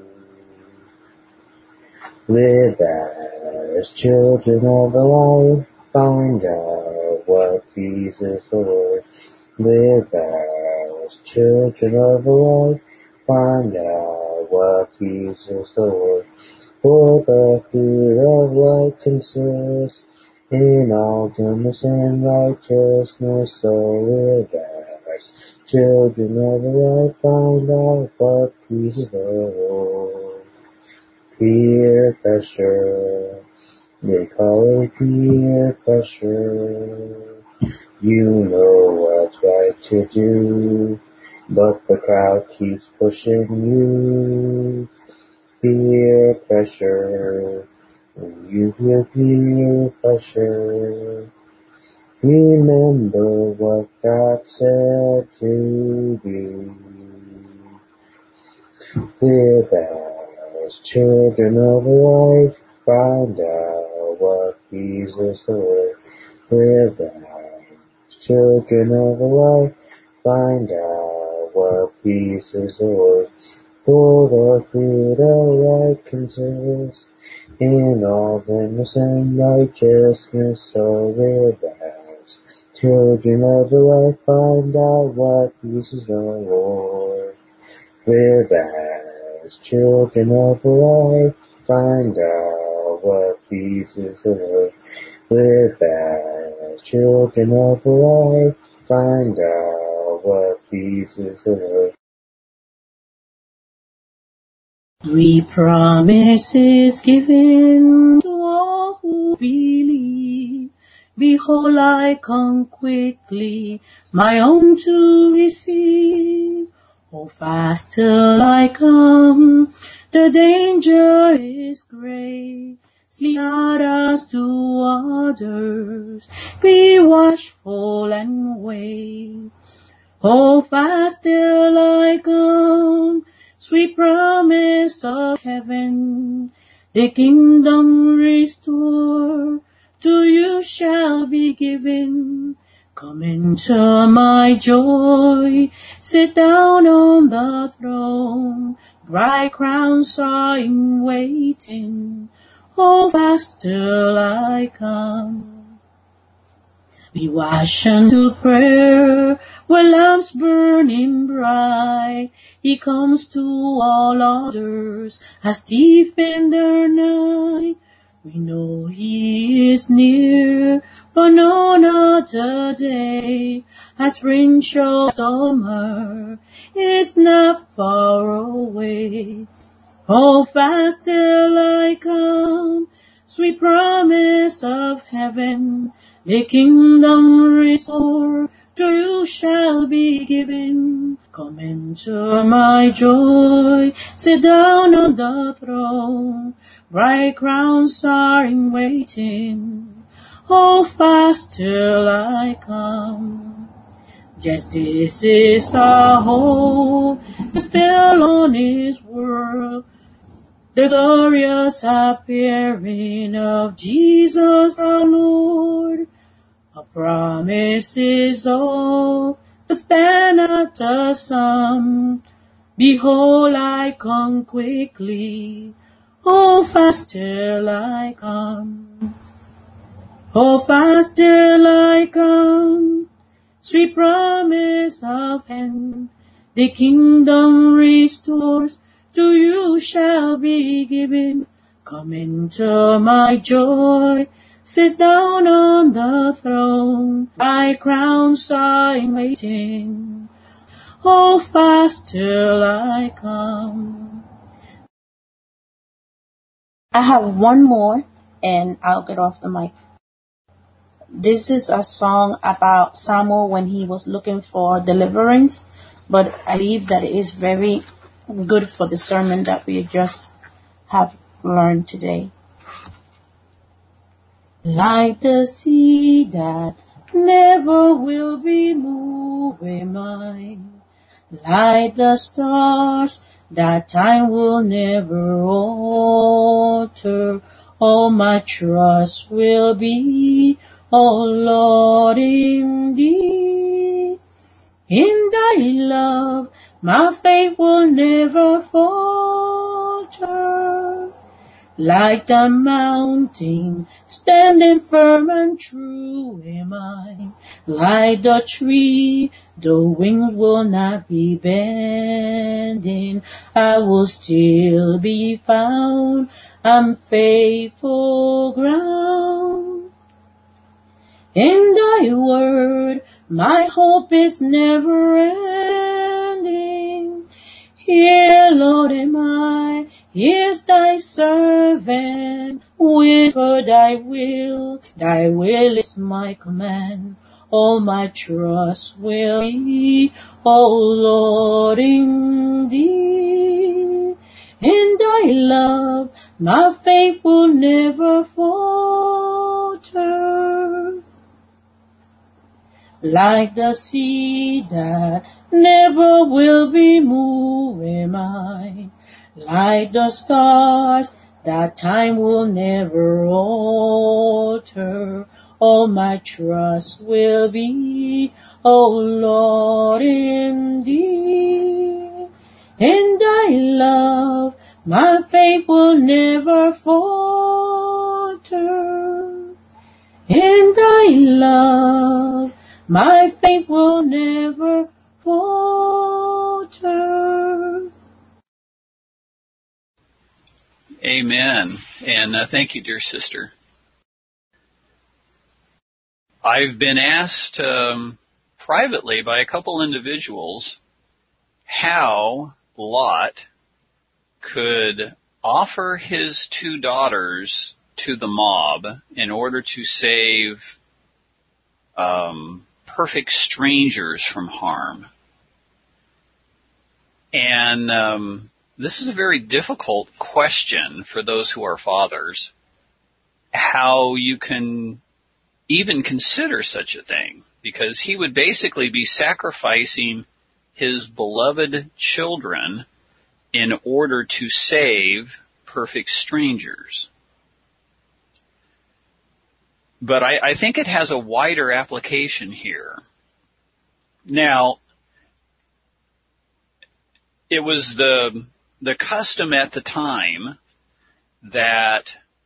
Live as children of the light, find out what pleases the Lord. Live as children of the light, find out what pleases the Lord. For the fruit of light consists in all goodness and righteousness, so live as children of the light, find out what pleases the Lord. Peer pressure, they call it peer pressure. You know what's right to do, but the crowd keeps pushing you. Peer pressure, when you feel peer pressure, remember what God said to do. Live as children of the light, find out what pleases the Lord. Live as children of the light, find out what pleases the Lord. For the fruit of light consists in all goodness and righteousness, so live as children of the light, find out what pleases the Lord. Live as children of the light, find out what pleases the Lord. Live as children of the light, find out what pleases the Lord. 3 promises given to all who believe. Behold, I come quickly, my own to receive. Hold fast till I come, the danger is great. Sleep not as do others, be watchful and wait. Hold fast till I come, sweet promise of heaven, the kingdom restored, to you shall be given. Come into my joy, sit down on the throne, bright crowns are in waiting, hold fast till I come. We wash unto prayer, where lamps burning bright. He comes to all others, as thief in the night. We know he is near, but on another day, as spring shows summer, is not far away. Hold fast till I come, sweet promise of heaven, The kingdom restored to you shall be given. Come enter my joy, sit down on the throne. Bright crowns are in waiting. Hold fast till I come. Justice is our hope, the spell on His world. The glorious appearing of Jesus our Lord. A promise is all to stand at the sum. Behold, I come quickly. Hold fast till I come. Hold fast till I come. Sweet promise of heaven, the kingdom restores, to you shall be given. Come enter my joy, sit down on the throne. My crowns are in waiting. Hold fast till I come. I have one more and I'll get off the mic. This is a song about Samuel when he was looking for deliverance, but I believe that it is very good for the sermon that we just have learned today. Like the sea that never will be moved am I, like the stars that time will never alter. All my trust will be, O Lord, in Thee. In Thy love my faith will never falter. Like the mountain, standing firm and true am I. Like the tree, the wings will not be bending. I will still be found on faithful ground. In Thy word, my hope is never ending. Here, Lord, am I, here's Thy servant. Whisper Thy will is my command. All my trust will be, O Lord, in Thee. In Thy love, my faith will never falter. Like the sea that never will be moved am I. Like the stars that time will never alter. All my trust will be, O Lord, in Thee. In Thy love my faith will never falter. In Thy love my faith will never falter. Amen. And thank you, dear sister. I've been asked privately by a couple individuals how Lot could offer his two daughters to the mob in order to save perfect strangers from harm. And this is a very difficult question for those who are fathers, how you can even consider such a thing, because he would basically be sacrificing his beloved children in order to save perfect strangers. But I think it has a wider application here. Now, it was the custom at the time that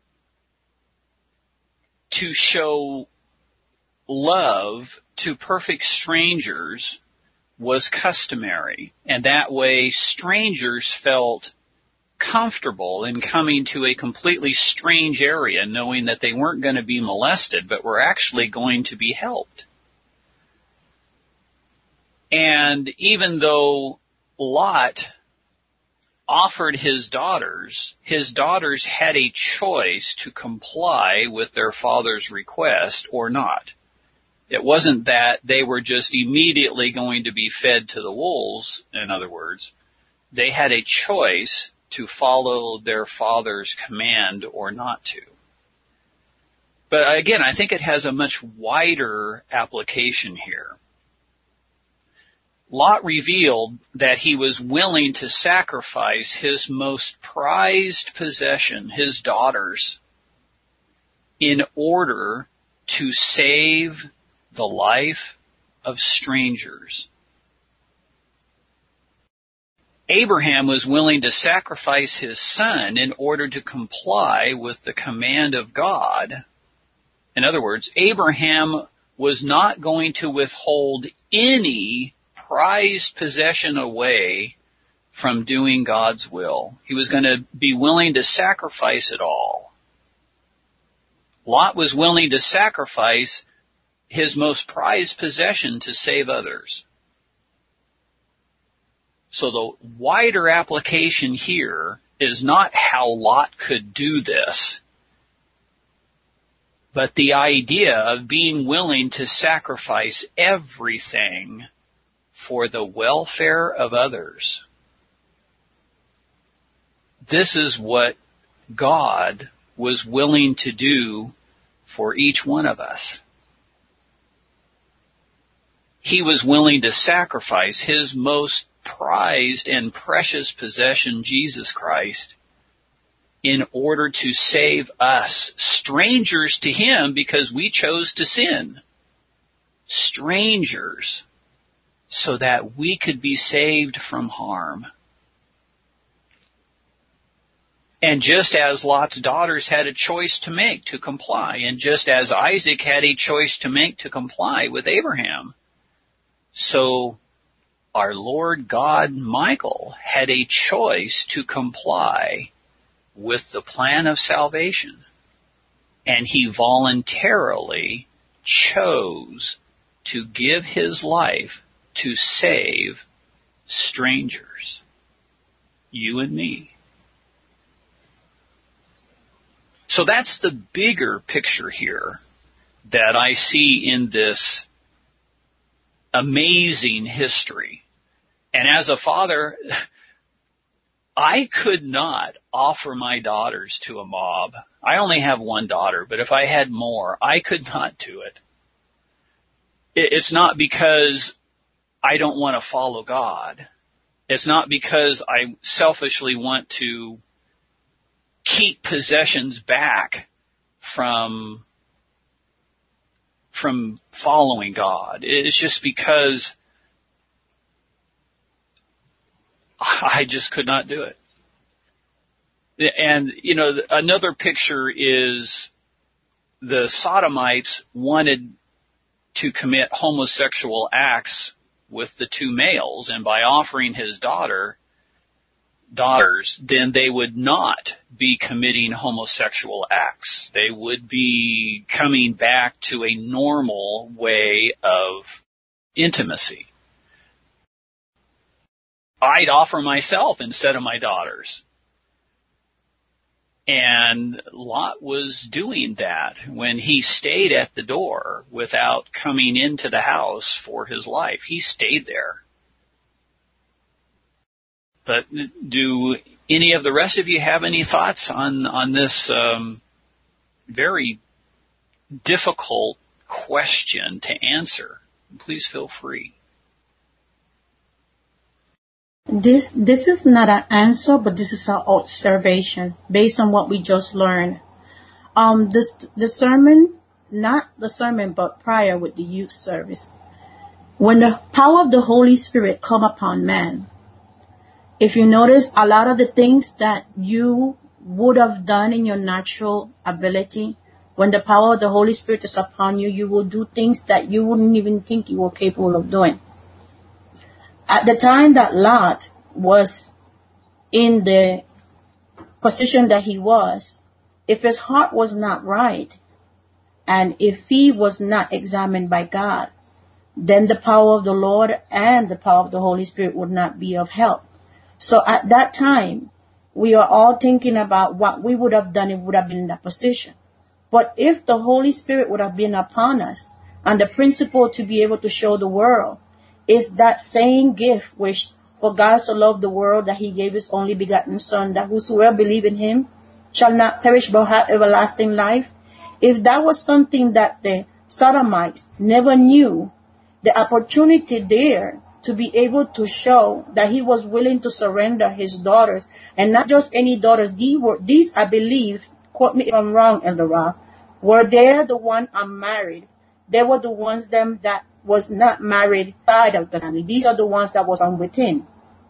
to show love to perfect strangers was customary, and that way strangers felt comfortable in coming to a completely strange area, knowing that they weren't going to be molested, but were actually going to be helped. And even though Lot offered his daughters had a choice to comply with their father's request or not. It wasn't that they were just immediately going to be fed to the wolves, in other words. They had a choice to follow their father's command or not to. But again, I think it has a much wider application here. Lot revealed that he was willing to sacrifice his most prized possession, his daughters, in order to save the life of strangers. Abraham was willing to sacrifice his son in order to comply with the command of God. In other words, Abraham was not going to withhold any prized possession away from doing God's will. He was going to be willing to sacrifice it all. Lot was willing to sacrifice his most prized possession to save others. So the wider application here is not how Lot could do this, but the idea of being willing to sacrifice everything for the welfare of others. This is what God was willing to do for each one of us. He was willing to sacrifice his most prized and precious possession, Jesus Christ, in order to save us, strangers to him because we chose to sin. Strangers, so that we could be saved from harm. And just as Lot's daughters had a choice to make to comply, and just as Isaac had a choice to make to comply with Abraham, so our Lord God, Michael, had a choice to comply with the plan of salvation. And he voluntarily chose to give his life to save strangers, you and me. So that's the bigger picture here that I see in this amazing history. And as a father, I could not offer my daughters to a mob. I only have one daughter, but if I had more, I could not do it. It's not because I don't want to follow God. It's not because I selfishly want to keep possessions back from following God. It's just because I just could not do it. And, another picture is the Sodomites wanted to commit homosexual acts with the two males, and by offering his daughters, then they would not be committing homosexual acts. They would be coming back to a normal way of intimacy. I'd offer myself instead of my daughters. And Lot was doing that when he stayed at the door without coming into the house for his life. He stayed there. But do any of the rest of you have any thoughts on this very difficult question to answer? Please feel free. This is not an answer, but this is an observation based on what we just learned. The sermon, not the sermon, but prior with the youth service, when the power of the Holy Spirit come upon man, if you notice, a lot of the things that you would have done in your natural ability, when the power of the Holy Spirit is upon you, you will do things that you wouldn't even think you were capable of doing. At the time that Lot was in the position that he was, if his heart was not right, and if he was not examined by God, then the power of the Lord and the power of the Holy Spirit would not be of help. So at that time, we are all thinking about what we would have done if we would have been in that position. But if the Holy Spirit would have been upon us, and the principle to be able to show the world is that same gift which for God so loved the world that he gave his only begotten Son, that whosoever believe in him shall not perish but have everlasting life. If that was something that the Sodomites never knew, the opportunity there to be able to show that he was willing to surrender his daughters, and not just any daughters, these I believe, quote me if I'm wrong, Elder Rob, were they the one unmarried. They were the ones them that was not married outside of the family. These are the ones that was on within.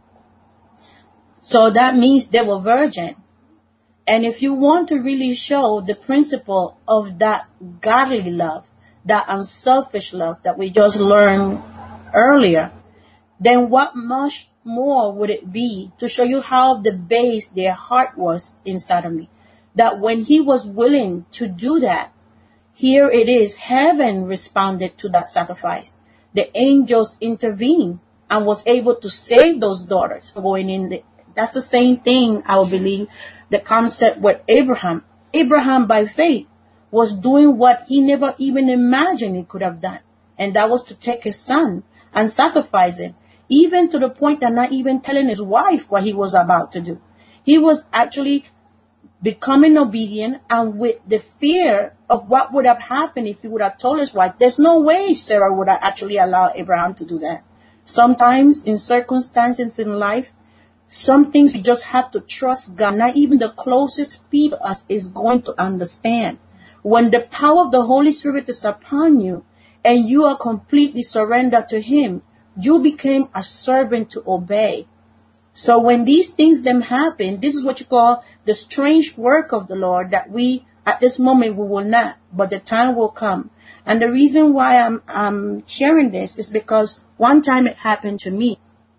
So that means they were virgin. And if you want to really show the principle of that godly love, that unselfish love that we just learned earlier, then what much more would it be to show you how the base their heart was inside of me? That when he was willing to do that, here it is, heaven responded to that sacrifice. The angels intervened and was able to save those daughters from going in. That's the same thing, I would believe, the concept with Abraham. Abraham, by faith, was doing what he never even imagined he could have done. And that was to take his son and sacrifice him, even to the point that not even telling his wife what he was about to do. He was actually becoming obedient, and with the fear of what would have happened if he would have told his wife. There's no way Sarah would have actually allowed Abraham to do that. Sometimes in circumstances in life, some things we just have to trust God. Not even the closest people to us is going to understand. When the power of the Holy Spirit is upon you and you are completely surrendered to him, you became a servant to obey. So when these things then happen, this is what you call the strange work of the Lord, that we, at this moment, we will not, but the time will come. And the reason why I'm sharing this is because one time it happened to me.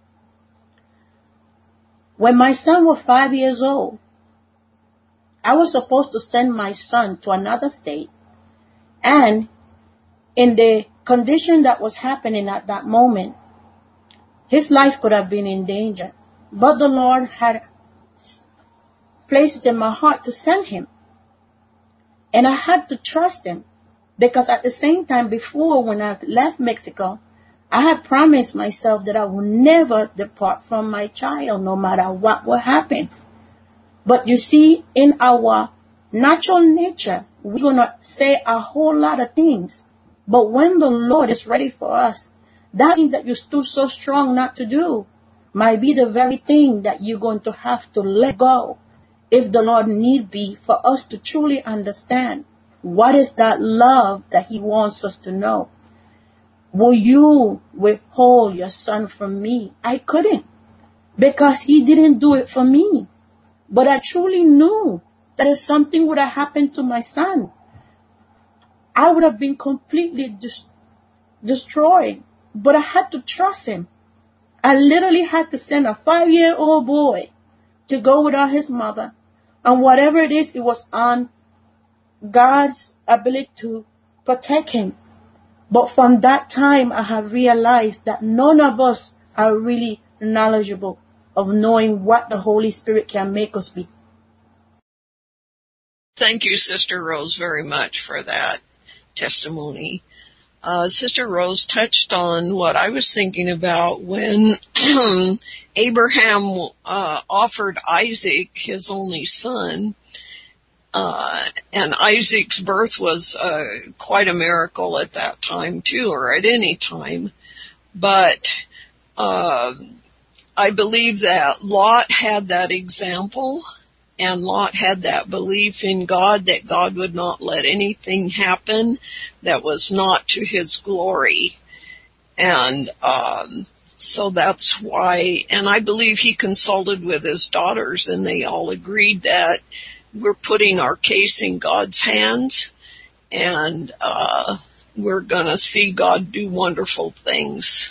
When my son was 5 years old, I was supposed to send my son to another state. And in the condition that was happening at that moment, his life could have been in danger. But the Lord had placed it in my heart to send him. And I had to trust him. Because at the same time, before when I left Mexico, I had promised myself that I will never depart from my child, no matter what will happen. But you see, in our natural nature, we're going to say a whole lot of things. But when the Lord is ready for us, that thing that you stood so strong not to do might be the very thing that you're going to have to let go, if the Lord need be, for us to truly understand what is that love that he wants us to know. Will you withhold your son from me? I couldn't, because he didn't do it for me. But I truly knew that if something would have happened to my son, I would have been completely destroyed. But I had to trust him. I literally had to send a 5-year-old boy to go without his mother. And whatever it is, it was on God's ability to protect him. But from that time, I have realized that none of us are really knowledgeable of knowing what the Holy Spirit can make us be. Thank you, Sister Rose, very much for that testimony. Sister Rose touched on what I was thinking about when Abraham offered Isaac, his only son, and Isaac's birth was quite a miracle at that time too, or at any time. But I believe that Lot had that example, and Lot had that belief in God, that God would not let anything happen that was not to his glory. And so that's why, and I believe he consulted with his daughters, and they all agreed that we're putting our case in God's hands, and we're going to see God do wonderful things.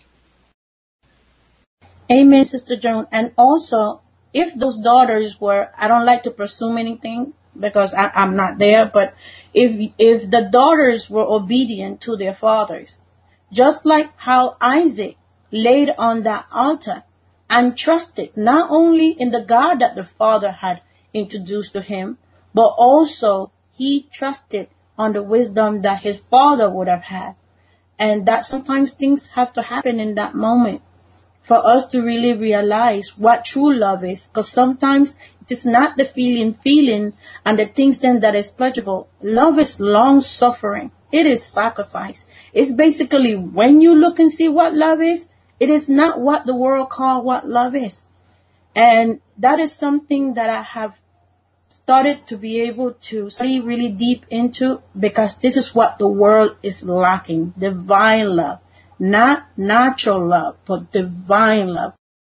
Amen, Sister Joan. And also, if those daughters were, I don't like to presume anything because I'm not there, but if the daughters were obedient to their fathers, just like how Isaac laid on that altar and trusted not only in the God that the Father had introduced to him, but also he trusted on the wisdom that his father would have had. And that sometimes things have to happen in that moment for us to really realize what true love is. Because sometimes it is not the feeling and the things then that is pleasurable. Love is long suffering. It is sacrifice. It's basically when you look and see what love is, it is not what the world calls what love is. And that is something that I have started to be able to study really deep into, because this is what the world is lacking. Divine love. Not natural love, but divine love.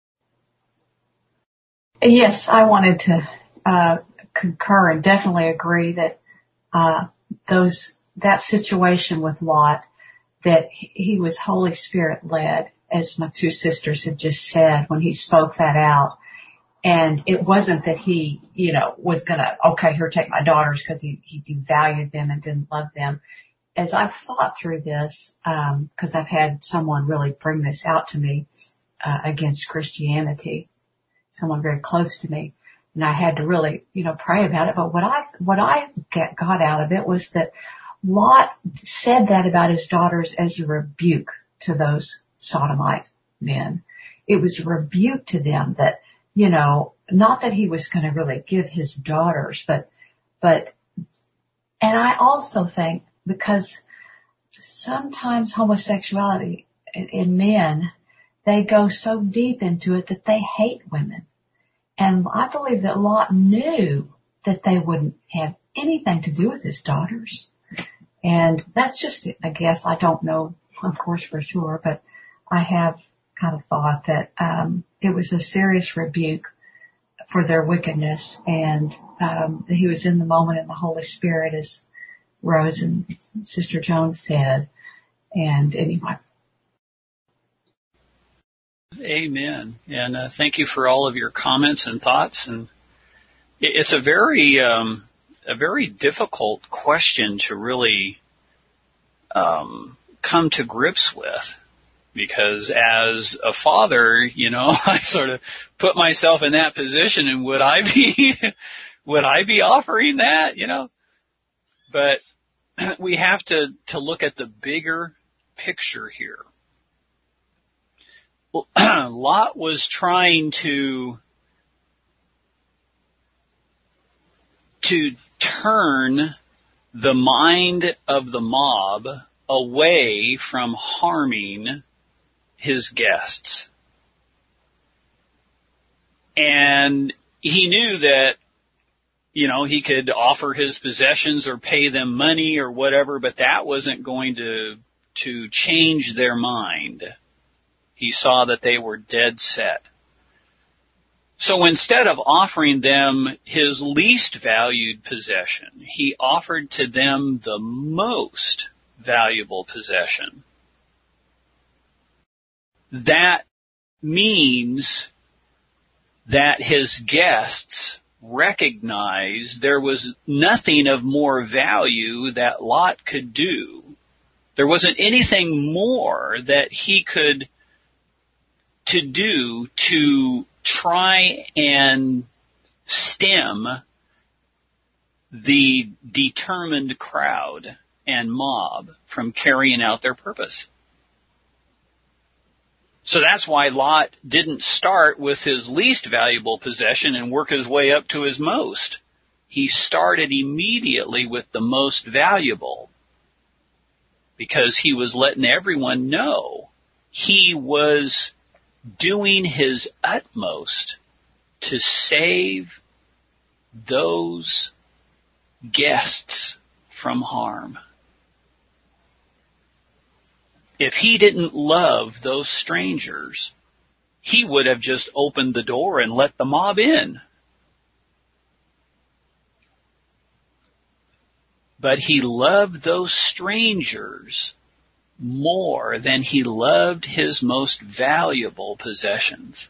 Yes, I wanted to concur and definitely agree that that situation with Lot, that he was Holy Spirit led, as my two sisters have just said when he spoke that out. And it wasn't that he, was gonna, okay, here, take my daughters, because he devalued them and didn't love them. As I've thought through this, because I've had someone really bring this out to me against Christianity, someone very close to me, and I had to really, pray about it. But what I got out of it was that Lot said that about his daughters as a rebuke to those sodomite men. It was a rebuke to them that, not that he was going to really give his daughters, but, and I also think, because sometimes homosexuality in men, they go so deep into it that they hate women. And I believe that Lot knew that they wouldn't have anything to do with his daughters. And that's just, I guess, I don't know, of course, for sure, but I have kind of thought that it was a serious rebuke for their wickedness, and he was in the moment in the Holy Spirit, as Rose and Sister Jones said. And anyway. Amen. And thank you for all of your comments and thoughts. And it's a very difficult question to really come to grips with, because as a father, I sort of put myself in that position, and would I be offering that, But we have to look at the bigger picture here. Lot was trying to turn the mind of the mob away from harming his guests. And he knew that, he could offer his possessions or pay them money or whatever, but that wasn't going to change their mind. He saw that they were dead set. So instead of offering them his least valued possession, he offered to them the most valuable possession. That means that his guests recognized there was nothing of more value that Lot could do. There wasn't anything more that he could do to try and stem the determined crowd and mob from carrying out their purpose. So that's why Lot didn't start with his least valuable possession and work his way up to his most. He started immediately with the most valuable, because he was letting everyone know he was doing his utmost to save those guests from harm. If he didn't love those strangers, he would have just opened the door and let the mob in. But he loved those strangers more than he loved his most valuable possessions.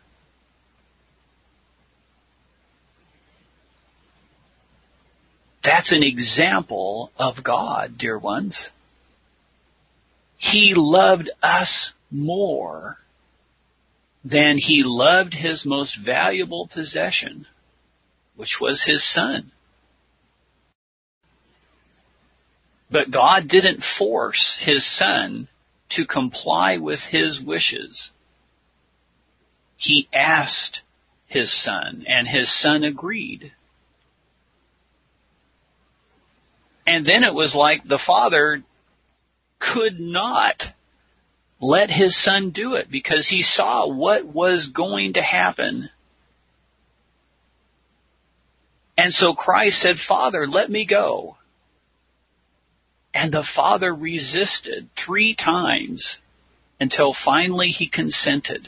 That's an example of God, dear ones. He loved us more than he loved his most valuable possession, which was his son. But God didn't force his son to comply with his wishes. He asked his son, and his son agreed. And then it was like the father could not let his son do it because he saw what was going to happen. And so Christ said, "Father, let me go." And the father resisted 3 times until finally he consented.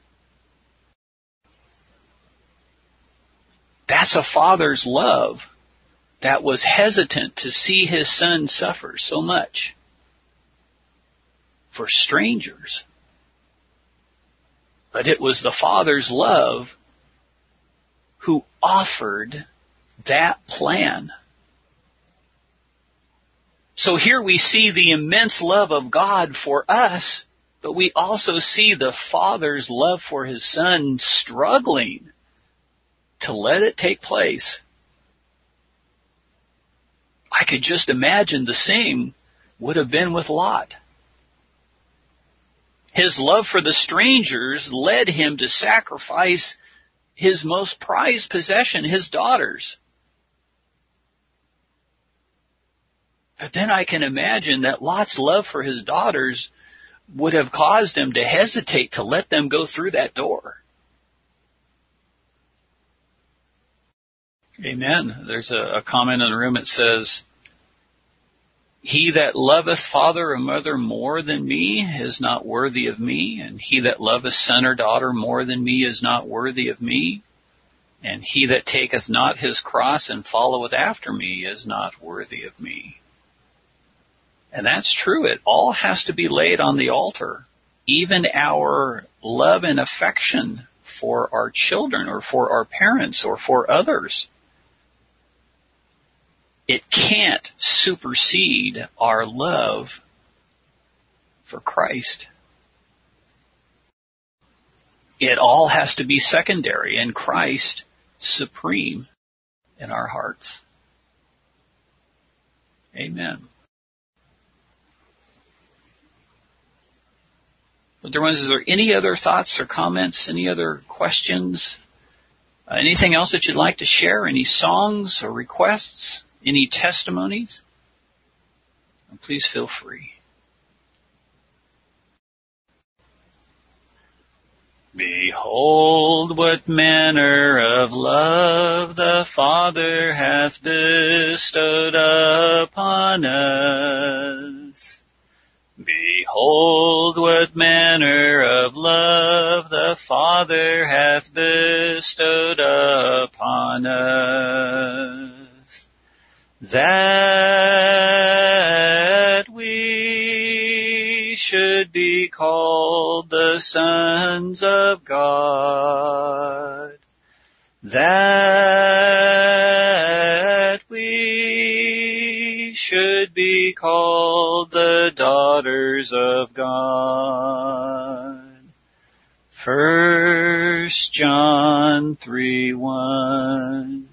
That's a father's love that was hesitant to see his son suffer so much for strangers. But it was the father's love who offered that plan. So here we see the immense love of God for us, but we also see the Father's love for his Son struggling to let it take place. I could just imagine the same would have been with Lot. His love for the strangers led him to sacrifice his most prized possession, his daughters. But then I can imagine that Lot's love for his daughters would have caused him to hesitate to let them go through that door. Amen. There's a comment in the room that says, "He that loveth father or mother more than me is not worthy of me, and he that loveth son or daughter more than me is not worthy of me, and he that taketh not his cross and followeth after me is not worthy of me." And that's true. It all has to be laid on the altar. Even our love and affection for our children or for our parents or for others. It can't supersede our love for Christ. It all has to be secondary and Christ supreme in our hearts. Amen. But dear ones, is there any other thoughts or comments, any other questions, anything else that you'd like to share, any songs or requests, any testimonies? Please feel free. Behold, what manner of love the Father hath bestowed upon us. Behold, what manner of love the Father hath bestowed upon us, that we should be called the sons of God, that we should be called the daughters of God. 1 John 3:1.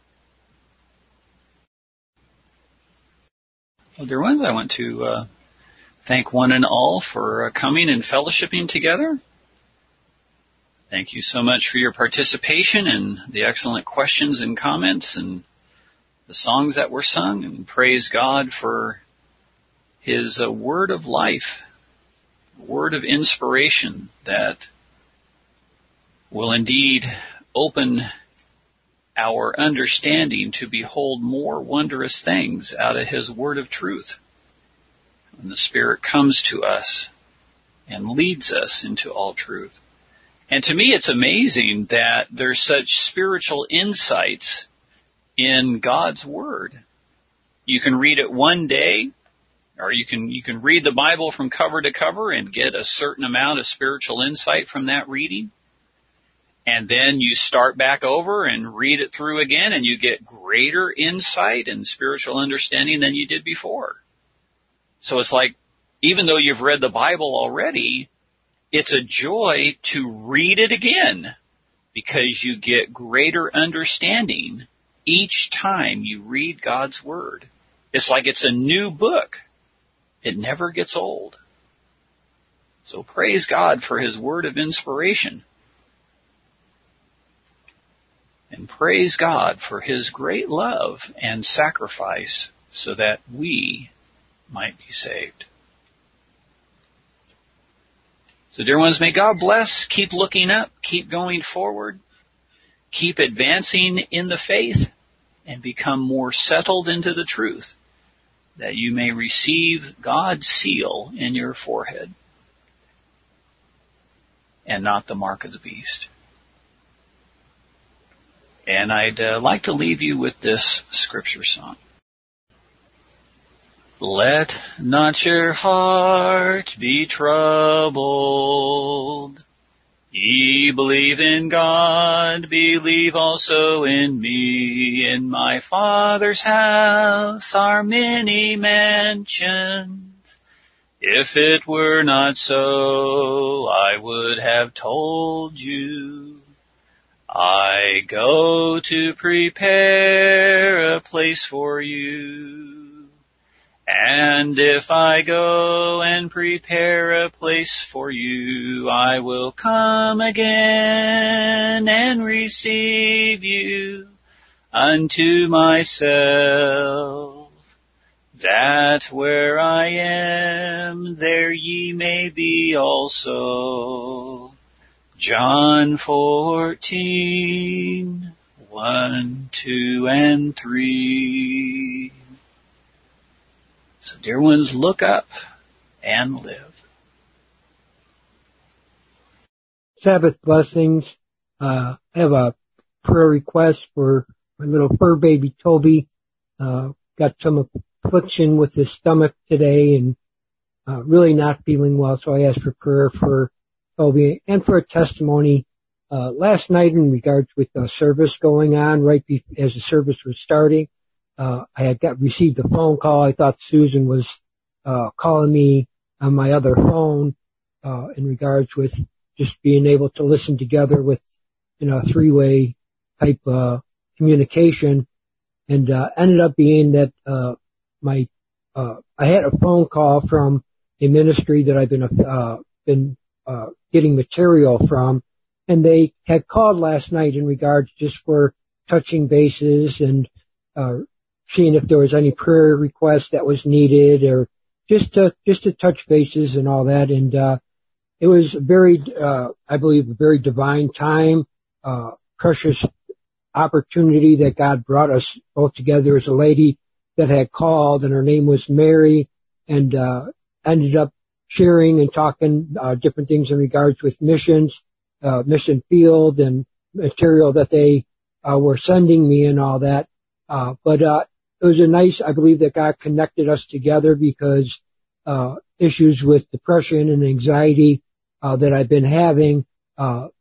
Well, dear ones, I want to thank one and all for coming and fellowshipping together. Thank you so much for your participation and the excellent questions and comments and the songs that were sung, and praise God for His word of life, word of inspiration that will indeed open our understanding to behold more wondrous things out of His word of truth. When the Spirit comes to us and leads us into all truth. And to me, it's amazing that there's such spiritual insights in God's Word. You can read it one day, or you can read the Bible from cover to cover and get a certain amount of spiritual insight from that reading. And then you start back over and read it through again, and you get greater insight and spiritual understanding than you did before. So it's like, even though you've read the Bible already, it's a joy to read it again because you get greater understanding each time you read God's Word. It's like it's a new book. It never gets old. So praise God for His word of inspiration. And praise God for His great love and sacrifice so that we might be saved. So dear ones, may God bless. Keep looking up. Keep going forward. Keep advancing in the faith and become more settled into the truth that you may receive God's seal in your forehead and not the mark of the beast. And I'd like to leave you with this scripture song. Let not your heart be troubled. Ye believe in God, believe also in me. In my Father's house are many mansions. If it were not so, I would have told you. I go to prepare a place for you. And if I go and prepare a place for you, I will come again and receive you unto myself, that where I am, there ye may be also. John 14, 1, 2, and 3. So dear ones, look up and live. Sabbath blessings. I have a prayer request for my little fur baby Toby. Got some affliction with his stomach today and really not feeling well, so I asked for prayer for Toby and for a testimony. Last night in regards with the service going on, right as the service was starting, I had received a phone call. I thought Susan was calling me on my other phone in regards with just being able to listen together with, a three-way type communication, and ended up being that I had a phone call from a ministry that I've been getting material from, and they had called last night in regards just for touching bases and seeing if there was any prayer request that was needed, or just to touch bases and all that. And it was I believe, a very divine time, precious opportunity that God brought us both together. There was a lady that had called, and her name was Mary, and ended up sharing and talking different things in regards with missions, mission field, and material that they were sending me and all that. But it was I believe that God connected us together because issues with depression and anxiety that I've been having, it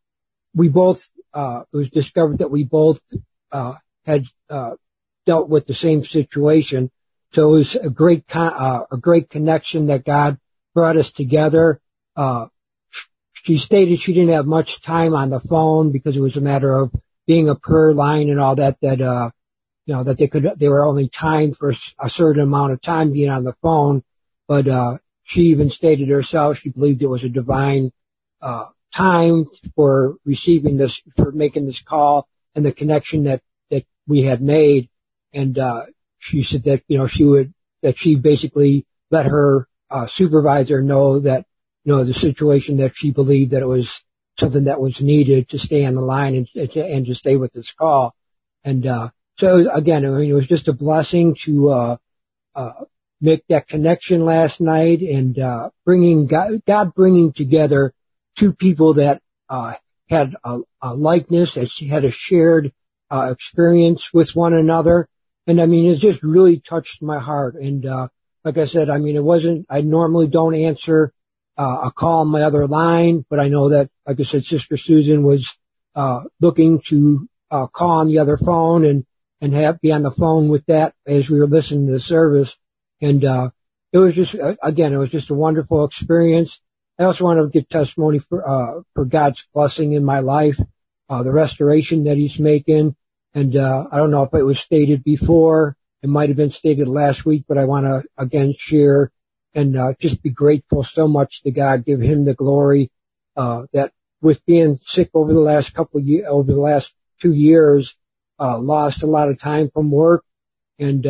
was discovered that we both had dealt with the same situation. So it was a great connection that God brought us together. She stated she didn't have much time on the phone because it was a matter of being a prayer line and all that, that they were only timed for a certain amount of time being on the phone. But she even stated herself she believed it was a divine time for receiving this, for making this call, and the connection that we had made. And she said that she basically let her supervisor know that the situation, that she believed that it was something that was needed to stay on the line and to stay with this call. And so again, it was just a blessing to make that connection last night, and bringing together two people that had a likeness, that had a shared experience with one another. And it just really touched my heart. And like I said, I normally don't answer a call on my other line, but I know that, like I said, Sister Susan was looking to call on the other phone and be on the phone with that as we were listening to the service. And it was just a wonderful experience. I also want to give testimony for God's blessing in my life, the restoration that He's making. And, I don't know if it was stated before. It might have been stated last week, but I want to again share and, just be grateful so much to God, give Him the glory, that with being sick over the last over the last 2 years, lost a lot of time from work and,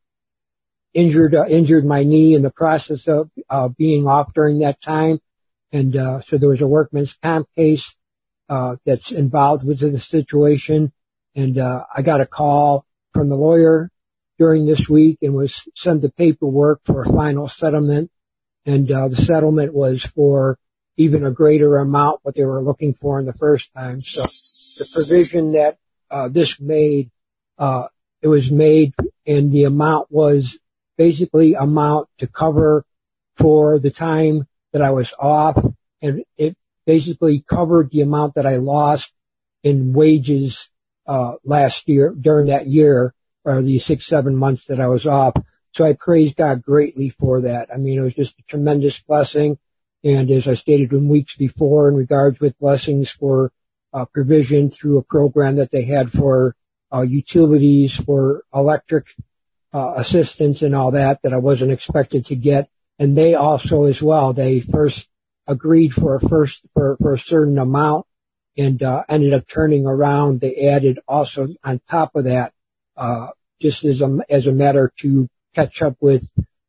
injured my knee in the process of, being off during that time. And, so there was a workman's comp case, that's involved with the situation. And, I got a call from the lawyer during this week and was sent the paperwork for a final settlement. And, the settlement was for even a greater amount what they were looking for in the first time. So the provision that, this made, it was made and the amount was basically amount to cover for the time that I was off, and it basically covered the amount that I lost in wages last year, during that year, or the 6-7 months that I was off. So I praise God greatly for that. I mean, it was just a tremendous blessing. And as I stated in weeks before, in regards with blessings for provision through a program that they had for utilities, for electric assistance and all that I wasn't expected to get. And they also as well, they first agreed for a certain amount and ended up turning around. They added also on top of that, just as a matter to catch up with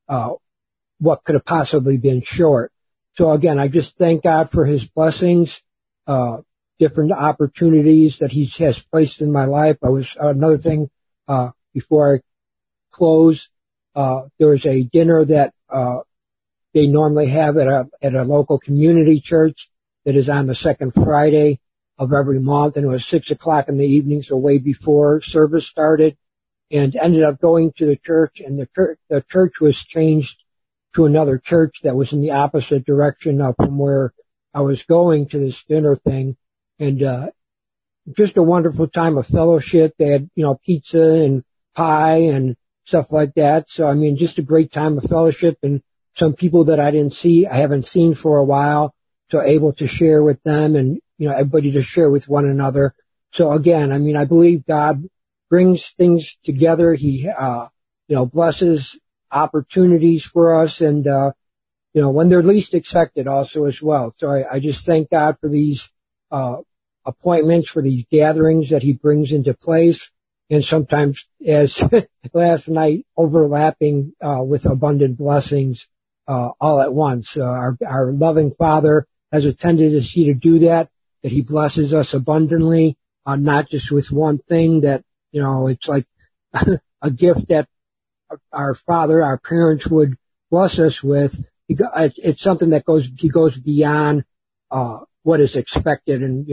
what could have possibly been short. So again, I just thank God for His blessings, different opportunities that He has placed in my life. Another thing, before I close, there was a dinner that, they normally have at a local community church that is on the second Friday of every month, and it was 6:00 in the evening, so way before service started, and ended up going to the church, and the church was changed to another church that was in the opposite direction from where I was going to this dinner thing, and just a wonderful time of fellowship. They had, pizza and pie and stuff like that. So I mean, just a great time of fellowship, and some people that I haven't seen for a while, so able to share with them and, everybody to share with one another. So again, I mean, I believe God brings things together. He, blesses opportunities for us and, when they're least expected also as well. So I just thank God for these, appointments, for these gatherings that He brings into place. And sometimes, as last night, overlapping, with abundant blessings, all at once. Our loving Father has a tendency to do that He blesses us abundantly, not just with one thing that, it's like a gift that our Father, our parents would bless us with. It's something that He goes beyond, what is expected. And,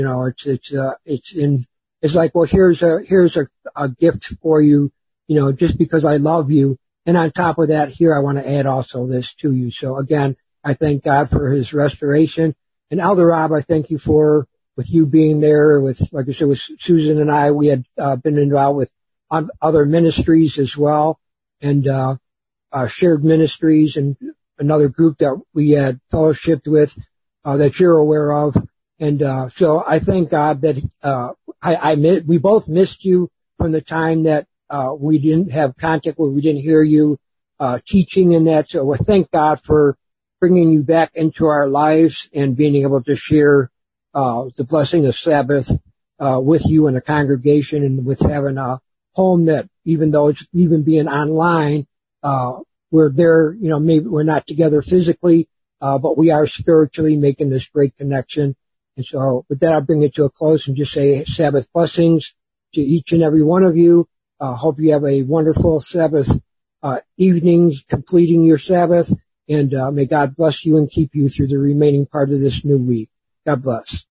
it's like, well, here's a gift for you, just because I love you. And on top of that, here I want to add also this to you. So again, I thank God for His restoration. And Elder Rob, I thank you with you being there like I said, with Susan and I, we had, been involved with other ministries as well, and, shared ministries and another group that we had fellowshipped with, that you're aware of. And, so I thank God that, we both missed you from the time that, we didn't have contact, where we didn't hear you, teaching in that. So I thank God for bringing you back into our lives and being able to share, the blessing of Sabbath, with you in a congregation, and with having a home that, even though it's even being online, we're there, maybe we're not together physically, but we are spiritually making this great connection. And so with that, I'll bring it to a close and just say Sabbath blessings to each and every one of you. Hope you have a wonderful Sabbath, evenings, completing your Sabbath, and, may God bless you and keep you through the remaining part of this new week. God bless.